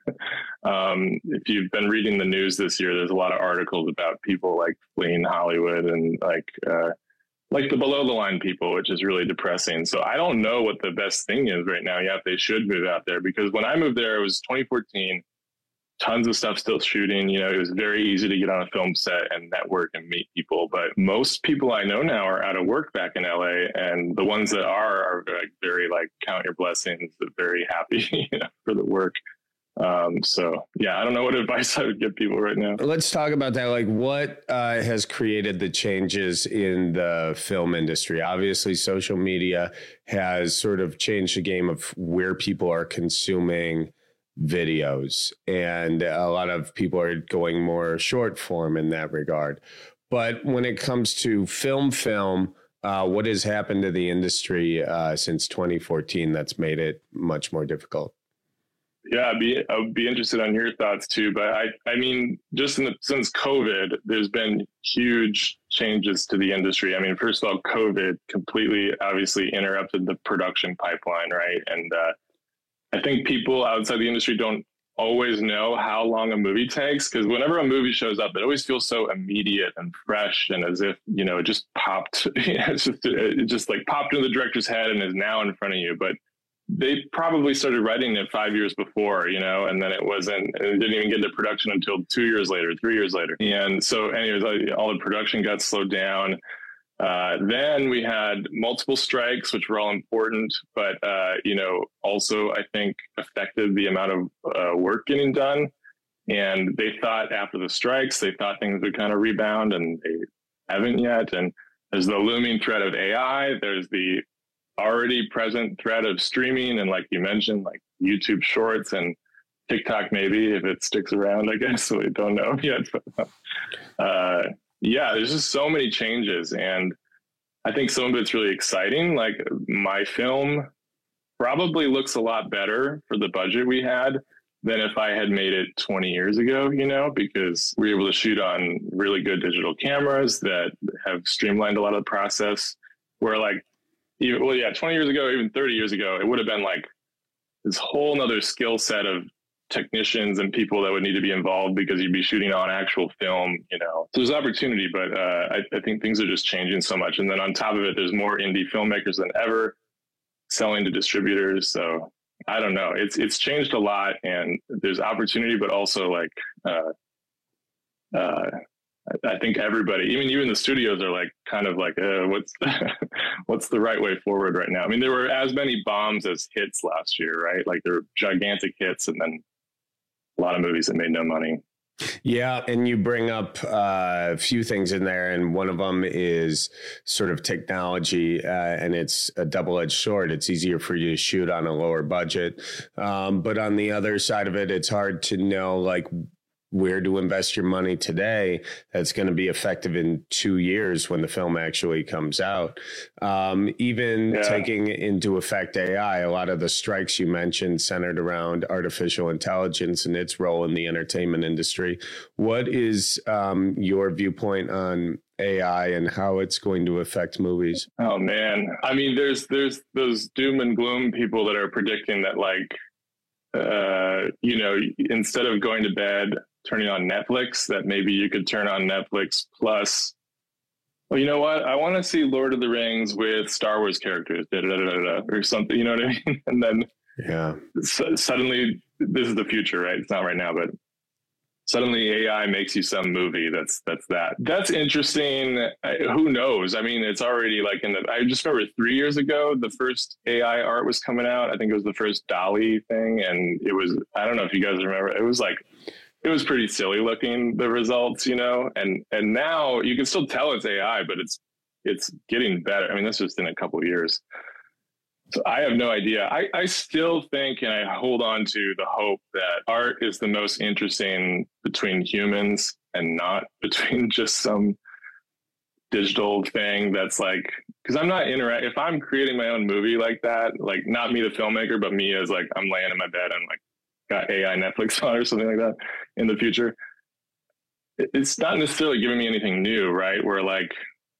P: um, if you've been reading the news this year, there's a lot of articles about people like fleeing Hollywood and like, uh, like the below the line people, which is really depressing. So I don't know what the best thing is right now. Yeah, if they should move out there, because when I moved there, it was twenty fourteen. Tons of stuff still shooting. You know, it was very easy to get on a film set and network and meet people. But most people I know now are out of work back in L A, and the ones that are are like very like count your blessings, very happy, you know, for the work. Um, so yeah, I don't know what advice I would give people right now.
O: Let's talk about that. Like, what uh, has created the changes in the film industry? Obviously, social media has sort of changed the game of where people are consuming videos, and a lot of people are going more short form in that regard. But when it comes to film film, uh, what has happened to the industry uh, since twenty fourteen that's made it much more difficult?
P: Yeah, I'd be, I'd be interested on your thoughts too. But I, I mean, just in the, since COVID, there's been huge changes to the industry. I mean, first of all, COVID completely obviously interrupted the production pipeline, right? And uh, I think people outside the industry don't always know how long a movie takes, because whenever a movie shows up, it always feels so immediate and fresh, and as if, you know, it just popped, it's just, it just like popped into the director's head and is now in front of you. But they probably started writing it five years before, you know, and then it wasn't, it didn't even get to production until two years later, three years later. And so anyways, all the production got slowed down. Uh, then we had multiple strikes, which were all important, but, uh, you know, also I think affected the amount of uh, work getting done. And they thought after the strikes, they thought things would kind of rebound, and they haven't yet. And there's the looming threat of A I. There's the already present threat of streaming. And like you mentioned, like YouTube Shorts and TikTok, maybe if it sticks around, I guess. So we don't know yet. But, uh, yeah, there's just so many changes, and I think some of it's really exciting. Like, my film probably looks a lot better for the budget we had than if I had made it twenty years ago, you know, because we were able to shoot on really good digital cameras that have streamlined a lot of the process, where like, even, well, yeah, twenty years ago, even thirty years ago, it would have been like this whole nother skill set of technicians and people that would need to be involved, because you'd be shooting on actual film, you know. So there's opportunity, but uh, I, I think things are just changing so much. And then on top of it, there's more indie filmmakers than ever selling to distributors. So I don't know. It's it's changed a lot, and there's opportunity, but also like uh, uh, I, I think everybody, even even the studios, are like kind of like, uh, what's what's the right way forward right now? I mean, there were as many bombs as hits last year, right? Like, there were gigantic hits, and then a lot of movies that made no money.
O: Yeah. And you bring up uh, a few things in there, and one of them is sort of technology, uh, and it's a double-edged sword. It's easier for you to shoot on a lower budget. Um, but on the other side of it, it's hard to know, like, where to invest your money today that's going to be effective in two years when the film actually comes out. Um, even yeah. taking into effect A I, a lot of the strikes you mentioned centered around artificial intelligence and its role in the entertainment industry. What is um, your viewpoint on A I and how it's going to affect movies?
P: Oh, man. I mean, there's there's those doom and gloom people that are predicting that, like, uh, you know, instead of going to bed, turning on Netflix, that maybe you could turn on Netflix plus, well, you know what? I want to see Lord of the Rings with Star Wars characters, da, da, da, da, da, or something, you know what I mean? And then
O: yeah,
P: so, suddenly, this is the future, right? It's not right now, but suddenly A I makes you some movie that's that's that. That's interesting. I, who knows? I mean, it's already like in the, I just remember three years ago, the first A I art was coming out. I think it was the first DALL-E thing. And it was, I don't know if you guys remember, it was like, it was pretty silly looking, the results, you know, and, and now you can still tell it's A I, but it's, it's getting better. I mean, this was in a couple of years. So I have no idea. I, I still think, and I hold on to the hope that art is the most interesting between humans and not between just some digital thing that's like, because I'm not interact. If I'm creating my own movie like that, like not me, the filmmaker, but me as like, I'm laying in my bed and like got A I Netflix on or something like that in the future. It's not necessarily giving me anything new, right? Where like,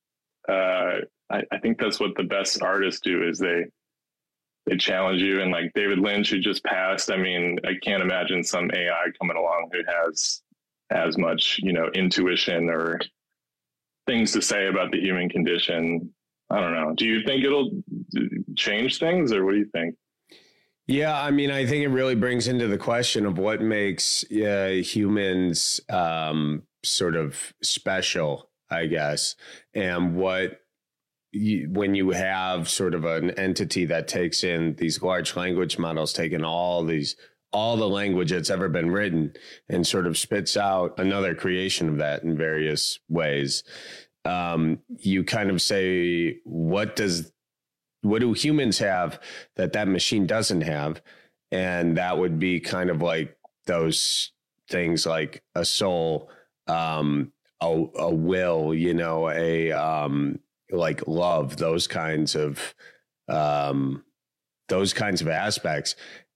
P: uh, I, I think that's what the best artists do is they, they challenge you. And like David Lynch, who just passed, I mean, I can't imagine some A I coming along who has as much, you know, intuition or things to say about the human condition. I don't know. Do you think it'll change things, or what do you think?
O: Yeah, I mean, I think it really brings into the question of what makes uh, humans um, sort of special, I guess, and what you, when you have sort of an entity that takes in these large language models, taking all these all the language that's ever been written and sort of spits out another creation of that in various ways. Um, you kind of say, what does What do humans have that that machine doesn't have? And that would be kind of like those things like a soul, um, a, a will, you know, a um, like love, those kinds of um, those kinds of aspects.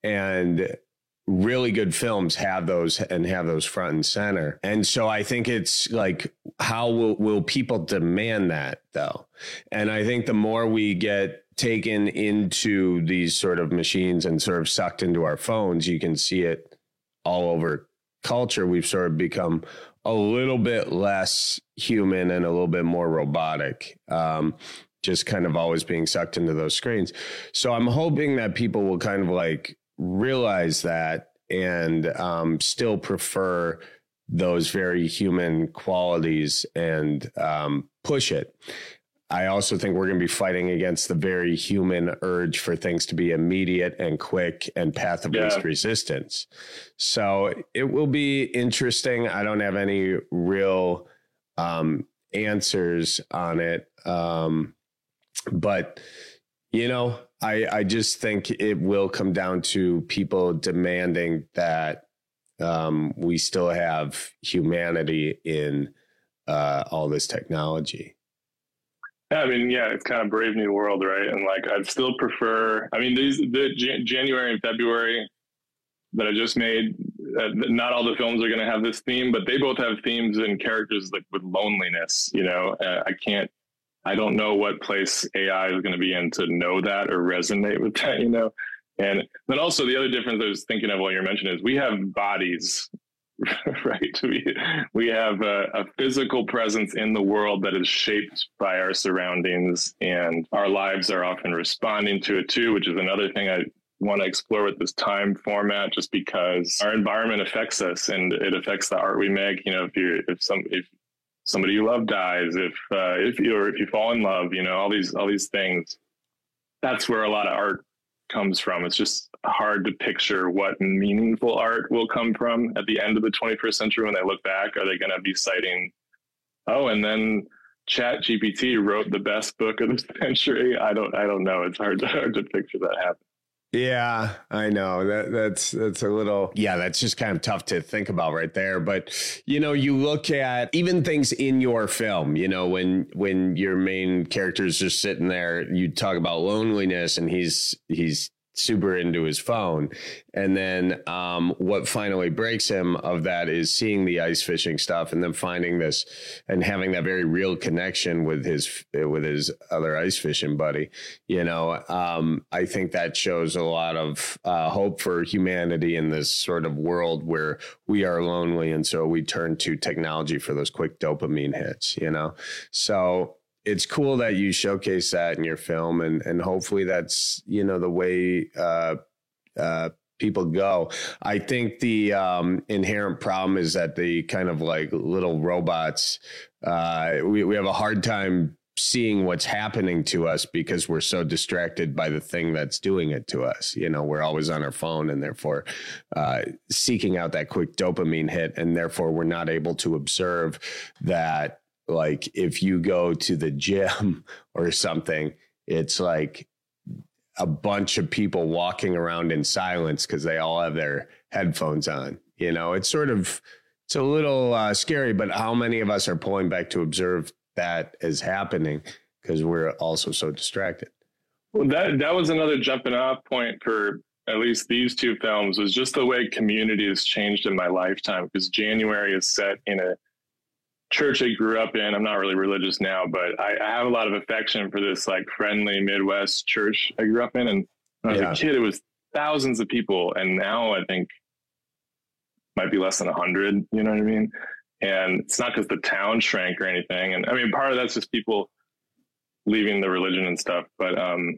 O: And really good films have those and have those front and center. And so I think it's like, how will, will people demand that though? And I think the more we get taken into these sort of machines and sort of sucked into our phones, you can see it all over culture. We've sort of become a little bit less human and a little bit more robotic. Um, just kind of always being sucked into those screens. So I'm hoping that people will kind of like realize that and um, still prefer those very human qualities and um, push it. I also think we're going to be fighting against the very human urge for things to be immediate and quick and path of least yeah. resistance. So it will be interesting. I don't have any real um, answers on it. Um, but, you know, I, I just think it will come down to people demanding that um, we still have humanity in uh, all this technology.
P: Yeah, I mean, yeah, it's kind of Brave New World, right? And like, I'd still prefer, I mean, these, the Jan- January and February that I just made, uh, not all the films are going to have this theme, but they both have themes and characters like with loneliness, you know, uh, I can't, I don't know what place A I is going to be in to know that or resonate with that, you know? And then also the other difference I was thinking of while you're mentioning is we have bodies, right? We, we have a, a physical presence in the world that is shaped by our surroundings, and our lives are often responding to it too, which is another thing I want to explore with this time format, just because our environment affects us and it affects the art we make. You know, if you, if some, if somebody you love dies, if, uh, if you, or if you fall in love, you know, all these, all these things, that's where a lot of art comes from. It's just hard to picture what meaningful art will come from at the end of the twenty-first century. When they look back, are they going to be citing, oh, and then Chat G P T wrote the best book of the century? I don't, I don't know. It's hard to, hard to picture that happen.
O: Yeah, I know that that's that's a little. Yeah, that's just kind of tough to think about right there. But, you know, you look at even things in your film, you know, when when your main character is just sitting there, you talk about loneliness and he's he's super into his phone. And then um, what finally breaks him of that is seeing the ice fishing stuff and then finding this and having that very real connection with his with his other ice fishing buddy. You know, um, I think that shows a lot of uh, hope for humanity in this sort of world where we are lonely. And so we turn to technology for those quick dopamine hits, you know, so it's cool that you showcase that in your film, and, and hopefully that's, you know, the way uh, uh, people go. I think the um, inherent problem is that the kind of like little robots, uh, we, we have a hard time seeing what's happening to us because we're so distracted by the thing that's doing it to us. You know, we're always on our phone and therefore uh, seeking out that quick dopamine hit. And therefore we're not able to observe that. Like if you go to the gym or something, it's like a bunch of people walking around in silence because they all have their headphones on. You know, it's sort of, it's a little uh, scary, but how many of us are pulling back to observe that is happening because we're also so distracted?
P: Well, that, that was another jumping off point for at least these two films, was just the way community has changed in my lifetime, because January is set in a church I grew up in. I'm not really religious now, but I, I have a lot of affection for this like friendly Midwest church I grew up in. And when I was yeah. a kid, it was thousands of people. And now I think might be less than a hundred, you know what I mean? And it's not because the town shrank or anything. And I mean, part of that's just people leaving the religion and stuff. But, um,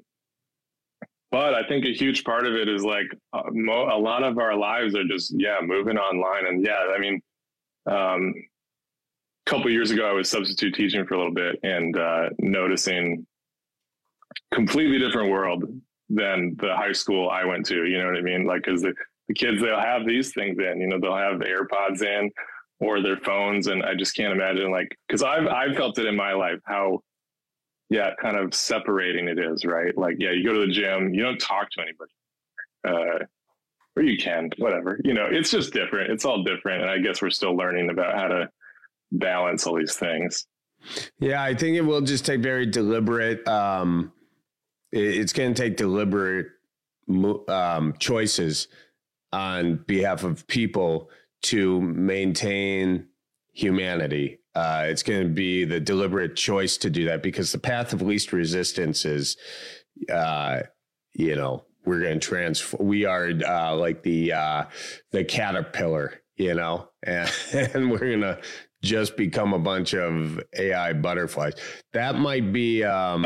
P: but I think a huge part of it is like uh, mo- a lot of our lives are just, yeah, moving online. And yeah, I mean, um, couple of years ago, I was substitute teaching for a little bit and uh, noticing completely different world than the high school I went to. You know what I mean? Like, because the, the kids, they'll have these things in, you know, they'll have AirPods in or their phones. And I just can't imagine, like, because I've, I've felt it in my life, how, yeah, kind of separating it is, right? Like, yeah, you go to the gym, you don't talk to anybody. Uh, or you can, whatever. You know, it's just different. It's all different. And I guess we're still learning about how to balance all these things.
O: Yeah, I think it will just take very deliberate. Um, it, it's going to take deliberate um, choices on behalf of people to maintain humanity. Uh, it's going to be the deliberate choice to do that, because the path of least resistance is, uh, you know, we're going to transform. We are uh, like the uh, the caterpillar, you know, and, and we're going to just become a bunch of A I butterflies. That might be, um,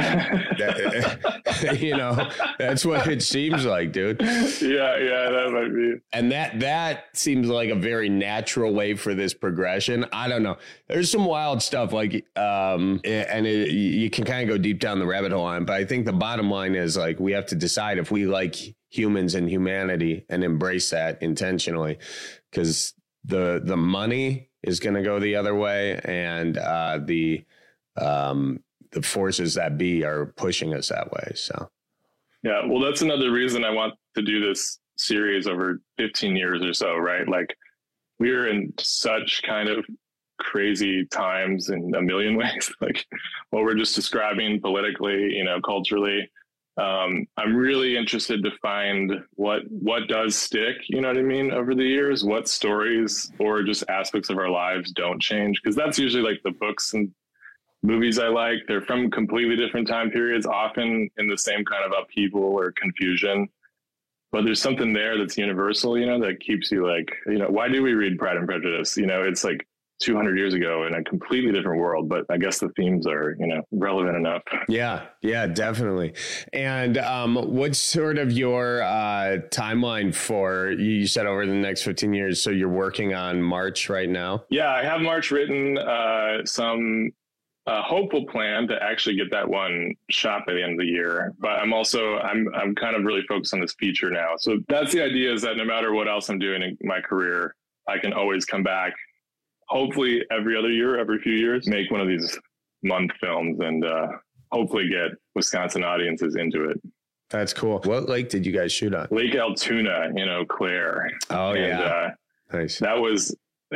O: that, you know, that's what it seems like, dude.
P: Yeah, yeah, that might be.
O: And that that seems like a very natural way for this progression. I don't know. There's some wild stuff, like, um, and it, you can kind of go deep down the rabbit hole on. But I think the bottom line is, like, we have to decide if we like humans and humanity and embrace that intentionally, because the the money is going to go the other way, and uh, the um, the forces that be are pushing us that way. So,
P: yeah, well, that's another reason I want to do this series over fifteen years or so, right? Like, we're in such kind of crazy times in a million ways, like what we're just describing politically, you know, culturally. Um, I'm really interested to find what what does stick, you know what I mean, over the years, what stories or just aspects of our lives don't change. Because that's usually like the books and movies I like. They're from completely different time periods, often in the same kind of upheaval or confusion. But there's something there that's universal, you know, that keeps you like, you know, why do we read Pride and Prejudice? You know, it's like two hundred years ago in a completely different world, but I guess the themes are, you know, relevant enough.
O: Yeah, yeah, definitely. And um, what's sort of your uh, timeline for, you said over the next fifteen years, so you're working on March right now?
P: Yeah, I have March written, uh, some uh, hopeful plan to actually get that one shot by the end of the year. But I'm also, I'm, I'm kind of really focused on this feature now. So that's the idea, is that no matter what else I'm doing in my career, I can always come back, hopefully every other year, every few years, make one of these month films and uh, hopefully get Wisconsin audiences into it.
O: That's cool. What lake did you guys shoot on?
P: Lake Altoona in Eau Claire.
O: Oh,
P: and,
O: yeah.
P: Uh,
O: nice.
P: That was,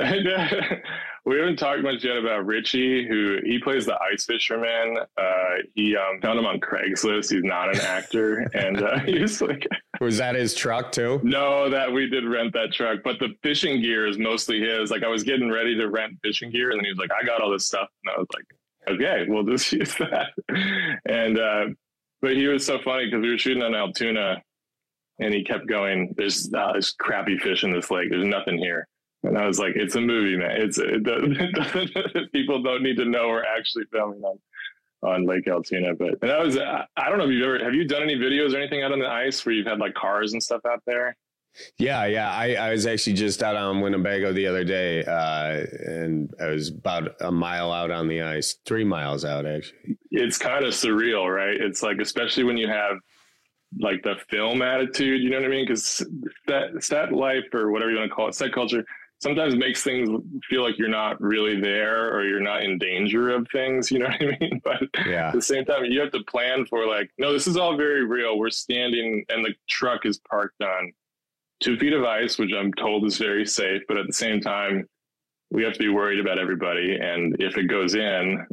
P: we haven't talked much yet about Richie, who he plays the ice fisherman. Uh, he um, found him on Craigslist. He's not an actor. And uh, he was like,
O: was that his truck too?
P: No, that we did rent that truck, but the fishing gear is mostly his. Like I was getting ready to rent fishing gear and then he was like, I got all this stuff. And I was like, okay, we'll just use that. And, uh, but he was so funny because we were shooting on Altoona and he kept going, there's, uh, there's crappy fish in this lake. There's nothing here. And I was like, it's a movie, man. It's it doesn't, it doesn't, people don't need to know we're actually filming on, on Lake Altoona. But and that was, I, I don't know if you've ever, have you done any videos or anything out on the ice where you've had like cars and stuff out there?
O: Yeah, yeah. I, I was actually just out on Winnebago the other day, uh, and I was about a mile out on the ice, three miles out, actually.
P: It's kind of surreal, right? It's like, especially when you have like the film attitude, you know what I mean? Because that stat life or whatever you want to call it, set culture, sometimes makes things feel like you're not really there or you're not in danger of things, you know what I mean? But
O: yeah.
P: At the same time, you have to plan for like, no, this is all very real. We're standing and the truck is parked on two feet of ice, which I'm told is very safe. But at the same time, we have to be worried about everybody. And if it goes in,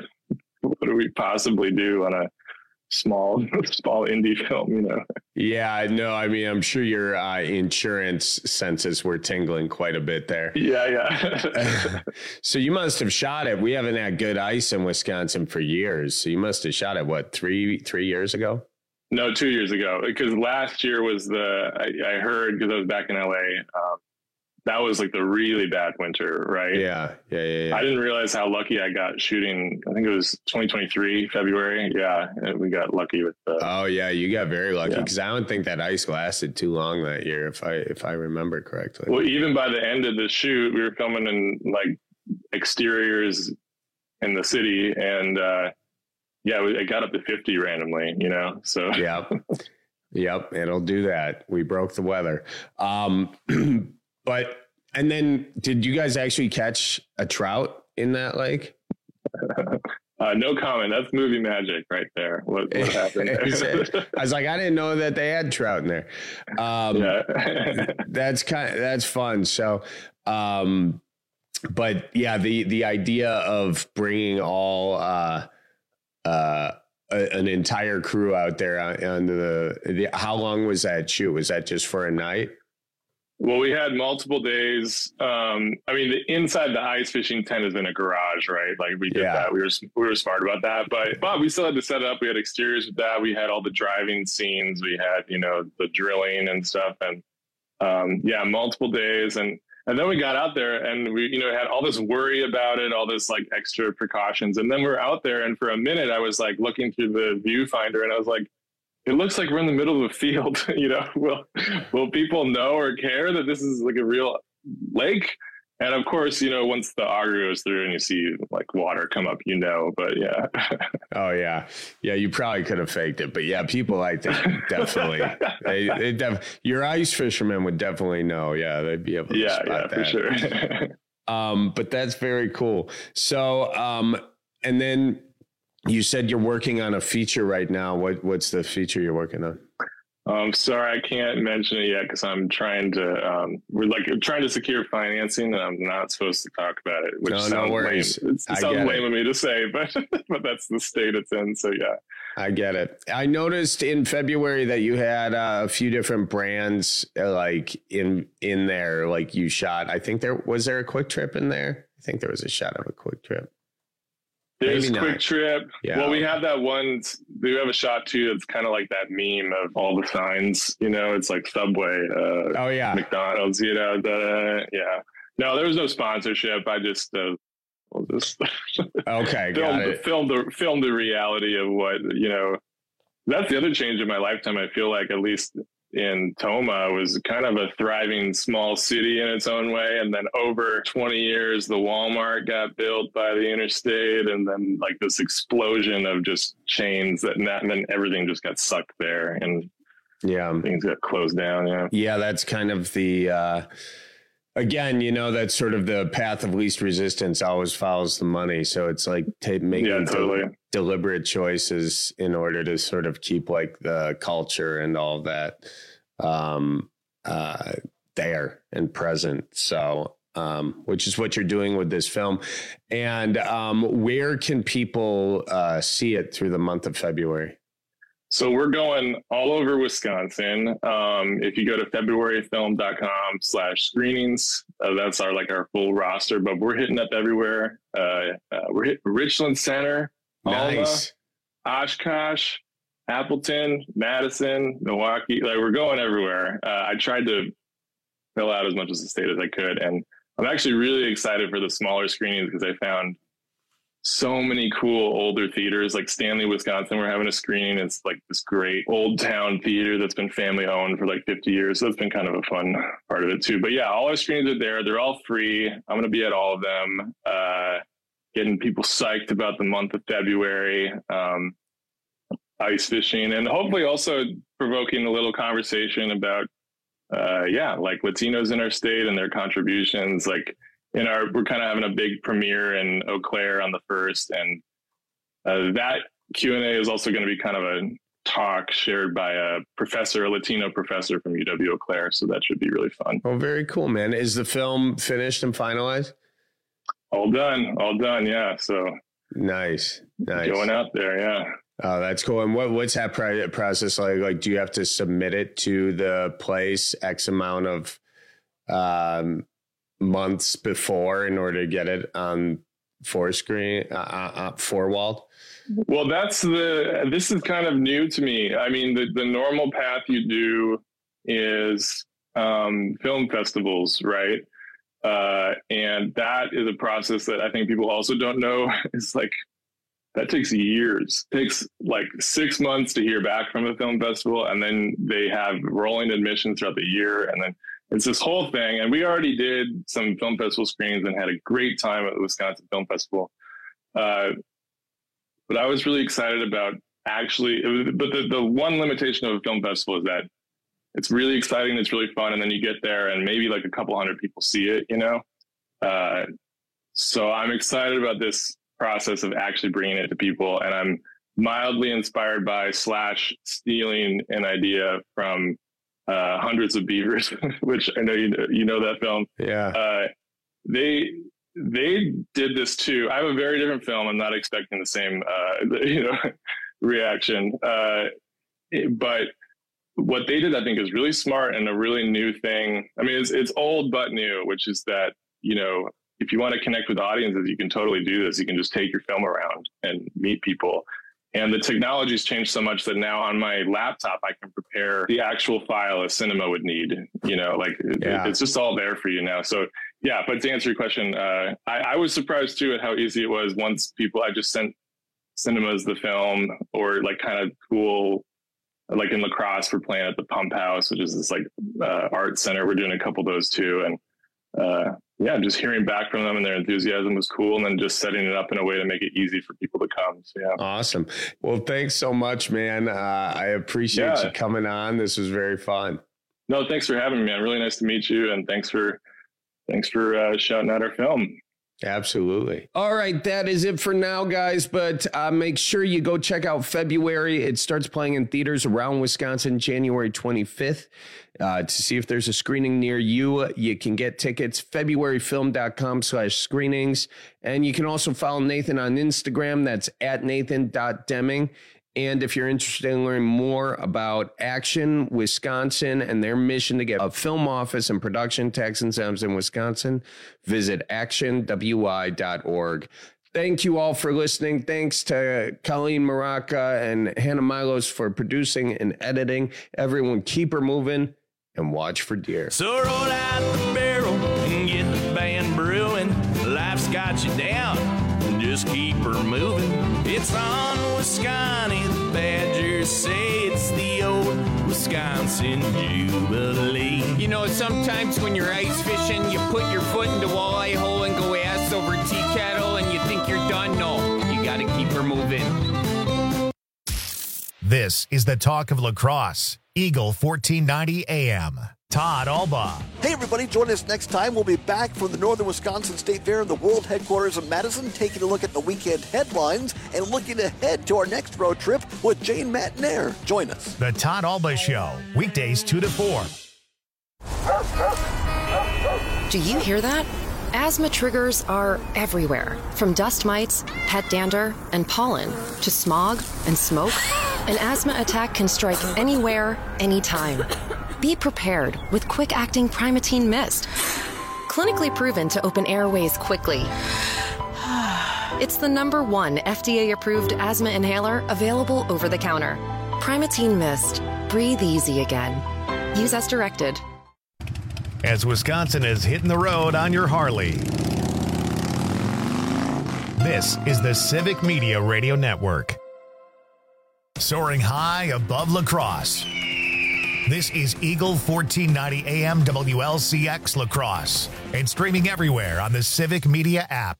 P: what do we possibly do on a small, small indie film, you know?
O: Yeah, no, I mean, I'm sure your uh, insurance senses were tingling quite a bit there.
P: Yeah, yeah.
O: So you must have shot it. We haven't had good ice in Wisconsin for years. So you must have shot it, what, three, three years ago?
P: No, two years ago, because last year was the, I, I heard, because I was back in L A, um, that was like the really bad winter, right?
O: Yeah, yeah, yeah, yeah.
P: I didn't realize how lucky I got shooting. I think it was twenty twenty-three, February. Yeah, we got lucky with the.
O: Oh, yeah, you got very lucky because yeah. I don't think that ice lasted too long that year, if I if I remember correctly.
P: Well, even by the end of the shoot, we were filming in like exteriors in the city, and uh, yeah, it got up to fifty randomly, you know, so.
O: Yep. Yep. It'll do that. We broke the weather. Um, but, and then did you guys actually catch a trout in that lake?
P: Uh, no comment. That's movie magic right there. What, what happened there?
O: I was like, I didn't know that they had trout in there. Um, yeah. that's kind of, that's fun. So, um, but yeah, the, the idea of bringing all, uh, uh, a, an entire crew out there on, on the, the, how long was that shoot? Was that just for a night?
P: Well, we had multiple days. Um, I mean, the inside the ice fishing tent is in a garage, right? Like we did yeah. that. We were we were smart about that, but but we still had to set it up. We had exteriors with that. We had all the driving scenes. We had you know the drilling and stuff, and um, yeah, multiple days. And and then we got out there, and we you know had all this worry about it, all this like extra precautions. And then we're out there, and for a minute, I was like looking through the viewfinder, and I was like, it looks like we're in the middle of a field, you know, will, will people know or care that this is like a real lake? And of course, you know, once the auger goes through and you see like water come up, you know, but yeah.
O: Oh yeah. Yeah. You probably could have faked it, but yeah, people, I think definitely, they, they def- your ice fishermen would definitely know. Yeah. They'd be able to
P: yeah,
O: spot
P: yeah,
O: that.
P: For sure.
O: um, but that's very cool. So, um, and then, you said you're working on a feature right now. What what's the feature you're working on?
P: Um, sorry, I can't mention it yet because I'm trying to. Um, we're like trying to secure financing, and I'm not supposed to talk about it. Which
O: no,
P: sounds
O: no worries.
P: lame. It, it sounds lame of me to say, but but that's the state it's in. So yeah,
O: I get it. I noticed in February that you had uh, a few different brands uh, like in in there. Like you shot. I think there was there a Quick Trip in there. I think there was a shot of a Quick Trip.
P: There's Quick
O: not.
P: Trip.
O: Yeah.
P: Well, we have that one. We have a shot too. That's kind of like that meme of all the signs. You know, it's like Subway. Uh,
O: oh yeah,
P: McDonald's. You know, the, yeah. No, there was no sponsorship. I just, uh, we'll just
O: okay,
P: filmed,
O: got it.
P: Filmed the filmed the reality of what you know. That's the other change in my lifetime. I feel like at least in Tomah was kind of a thriving small city in its own way. And then over twenty years, the Walmart got built by the interstate, and then like this explosion of just chains that, and then everything just got sucked there, and
O: yeah,
P: things got closed down. Yeah.
O: Yeah. That's kind of the, uh, again, you know, that's sort of the path of least resistance always follows the money. So it's like t- making
P: yeah, totally.
O: de- deliberate choices in order to sort of keep like the culture and all of that um, uh, there and present. So, um, which is what you're doing with this film. And um, where can people uh, see it through the month of February?
P: So we're going all over Wisconsin. Um, if you go to february film dot com slash screenings, uh, that's our like our full roster. But we're hitting up everywhere. Uh, uh, we're hitting Richland Center,
O: nice.
P: Alma, Oshkosh, Appleton, Madison, Milwaukee. Like we're going everywhere. Uh, I tried to fill out as much of the state as I could, and I'm actually really excited for the smaller screenings because I found so many cool older theaters. Like Stanley, Wisconsin, we're having a screening. It's like this great old town theater that's been family owned for like fifty years. So it's been kind of a fun part of it too. But yeah, all our screenings are there. They're all free. I'm going to be at all of them, uh, getting people psyched about the month of February, um, ice fishing, and hopefully also provoking a little conversation about, uh, yeah, like Latinos in our state and their contributions. Like, in our, we're kind of having a big premiere in Eau Claire on the first, and uh, that Q and A is also going to be kind of a talk shared by a professor, a Latino professor from U W Eau Claire. So that should be really fun.
O: Oh, very cool, man. Is the film finished and finalized?
P: All done, all done. Yeah. So
O: nice, nice.
P: Going out there. Yeah.
O: Oh, that's cool. And what, what's that process like? Like, do you have to submit it to the place X amount of, um, months before in order to get it on four screen, uh, uh, four walled?
P: Well, that's the, this is kind of new to me. I mean, the, the normal path you do is um, film festivals, right? Uh, and that is a process that I think people also don't know. It's like, that takes years. It takes like six months to hear back from a film festival. And then they have rolling admissions throughout the year. And then it's this whole thing. And we already did some film festival screenings and had a great time at the Wisconsin Film Festival. Uh, but I was really excited about actually, it was, but the, the one limitation of a film festival is that it's really exciting. It's really fun. And then you get there and maybe like a couple hundred people see it, you know? Uh, so I'm excited about this process of actually bringing it to people. And I'm mildly inspired by slash stealing an idea from Uh, Hundreds of Beavers, which I know you know, you know that film.
O: Yeah.
P: Uh, they they did this too. I have a very different film. I'm not expecting the same uh, you know reaction. Uh, but what they did, I think, is really smart and a really new thing. I mean, it's it's old but new, which is that, you know, if you want to connect with audiences, you can totally do this. You can just take your film around and meet people. And the technology's changed so much that now on my laptop, I can prepare the actual file a cinema would need, you know, like yeah. it, it's just all there for you now. So yeah, but to answer your question, uh, I, I was surprised too at how easy it was once people, I just sent cinemas the film, or like kind of cool, like in La Crosse, we're playing at the Pump House, which is this like uh, art center. We're doing a couple of those too. And uh, yeah, just hearing back from them and their enthusiasm was cool. And then just setting it up in a way to make it easy for people to come. So yeah.
O: Awesome. Well, thanks so much, man. Uh, I appreciate yeah. you coming on. This was very fun.
P: No, thanks for having me, man. Really nice to meet you. And thanks for, thanks for uh, shouting out our film.
O: Absolutely. All right. That is it for now, guys. But uh, make sure you go check out February. It starts playing in theaters around Wisconsin, January twenty-fifth. Uh, to see if there's a screening near you, you can get tickets, february film dot com slash screenings. And you can also follow Nathan on Instagram. That's at nathan dot deming. And if you're interested in learning more about Action Wisconsin and their mission to get a film office and production tax incentives in Wisconsin, visit action w i dot org. Thank you all for listening. Thanks to Colleen Maraca and Hannah Milos for producing and editing. Everyone keep her moving and watch for deer.
C: So roll out the barrel and get the band brewing. Life's got you down, just keep her moving. It's on Wisconsin, the Badgers say it's the old Wisconsin Jubilee. You know, sometimes when you're ice fishing, you put your foot in the walleye hole and go ass over tea kettle and you think you're done. No, you got to keep her moving.
A: This is the talk of La Crosse, Eagle fourteen ninety A M. Todd Alba.
B: Hey, everybody, join us next time. We'll be back from the Northern Wisconsin State Fair in the world headquarters of Madison, taking a look at the weekend headlines and looking ahead to our next road trip with Jane Matnair. Join us.
A: The Todd Alba Show, weekdays two to four.
I: Do you hear that? Asthma triggers are everywhere, from dust mites, pet dander, and pollen, to smog and smoke. An asthma attack can strike anywhere, anytime. Be prepared with quick-acting Primatene Mist. Clinically proven to open airways quickly. It's the number one F D A-approved asthma inhaler available over the counter. Primatene Mist. Breathe easy again. Use as directed.
A: As Wisconsin is hitting the road on your Harley. This is the Civic Media Radio Network. Soaring high above La Crosse. This is Eagle fourteen ninety A M W L C X La Crosse and streaming everywhere on the Civic Media app.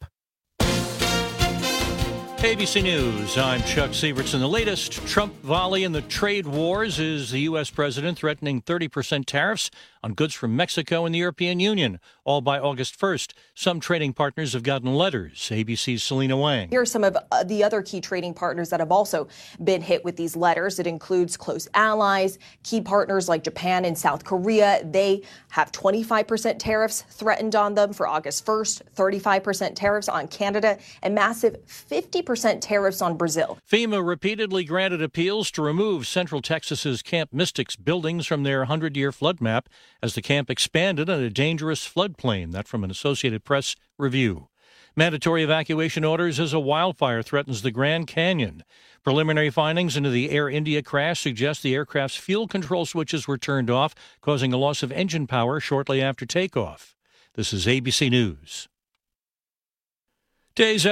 J: A B C News, I'm Chuck Sievertson. The latest Trump volley in the trade wars is the U S president threatening thirty percent tariffs on goods from Mexico and the European Union, all by August first. Some trading partners have gotten letters. A B C's Selena Wang.
M: Here are some of uh, the other key trading partners that have also been hit with these letters. It includes close allies, key partners like Japan and South Korea. They have twenty-five percent tariffs threatened on them for August first, thirty-five percent tariffs on Canada, and massive fifty percent tariffs on Brazil.
J: FEMA repeatedly granted appeals to remove Central Texas's Camp Mystics buildings from their hundred-year flood map as the camp expanded on a dangerous floodplain. That from an Associated Press review. Mandatory evacuation orders as a wildfire threatens the Grand Canyon. Preliminary findings into the Air India crash suggest the aircraft's fuel control switches were turned off, causing a loss of engine power shortly after takeoff. This is A B C News. Days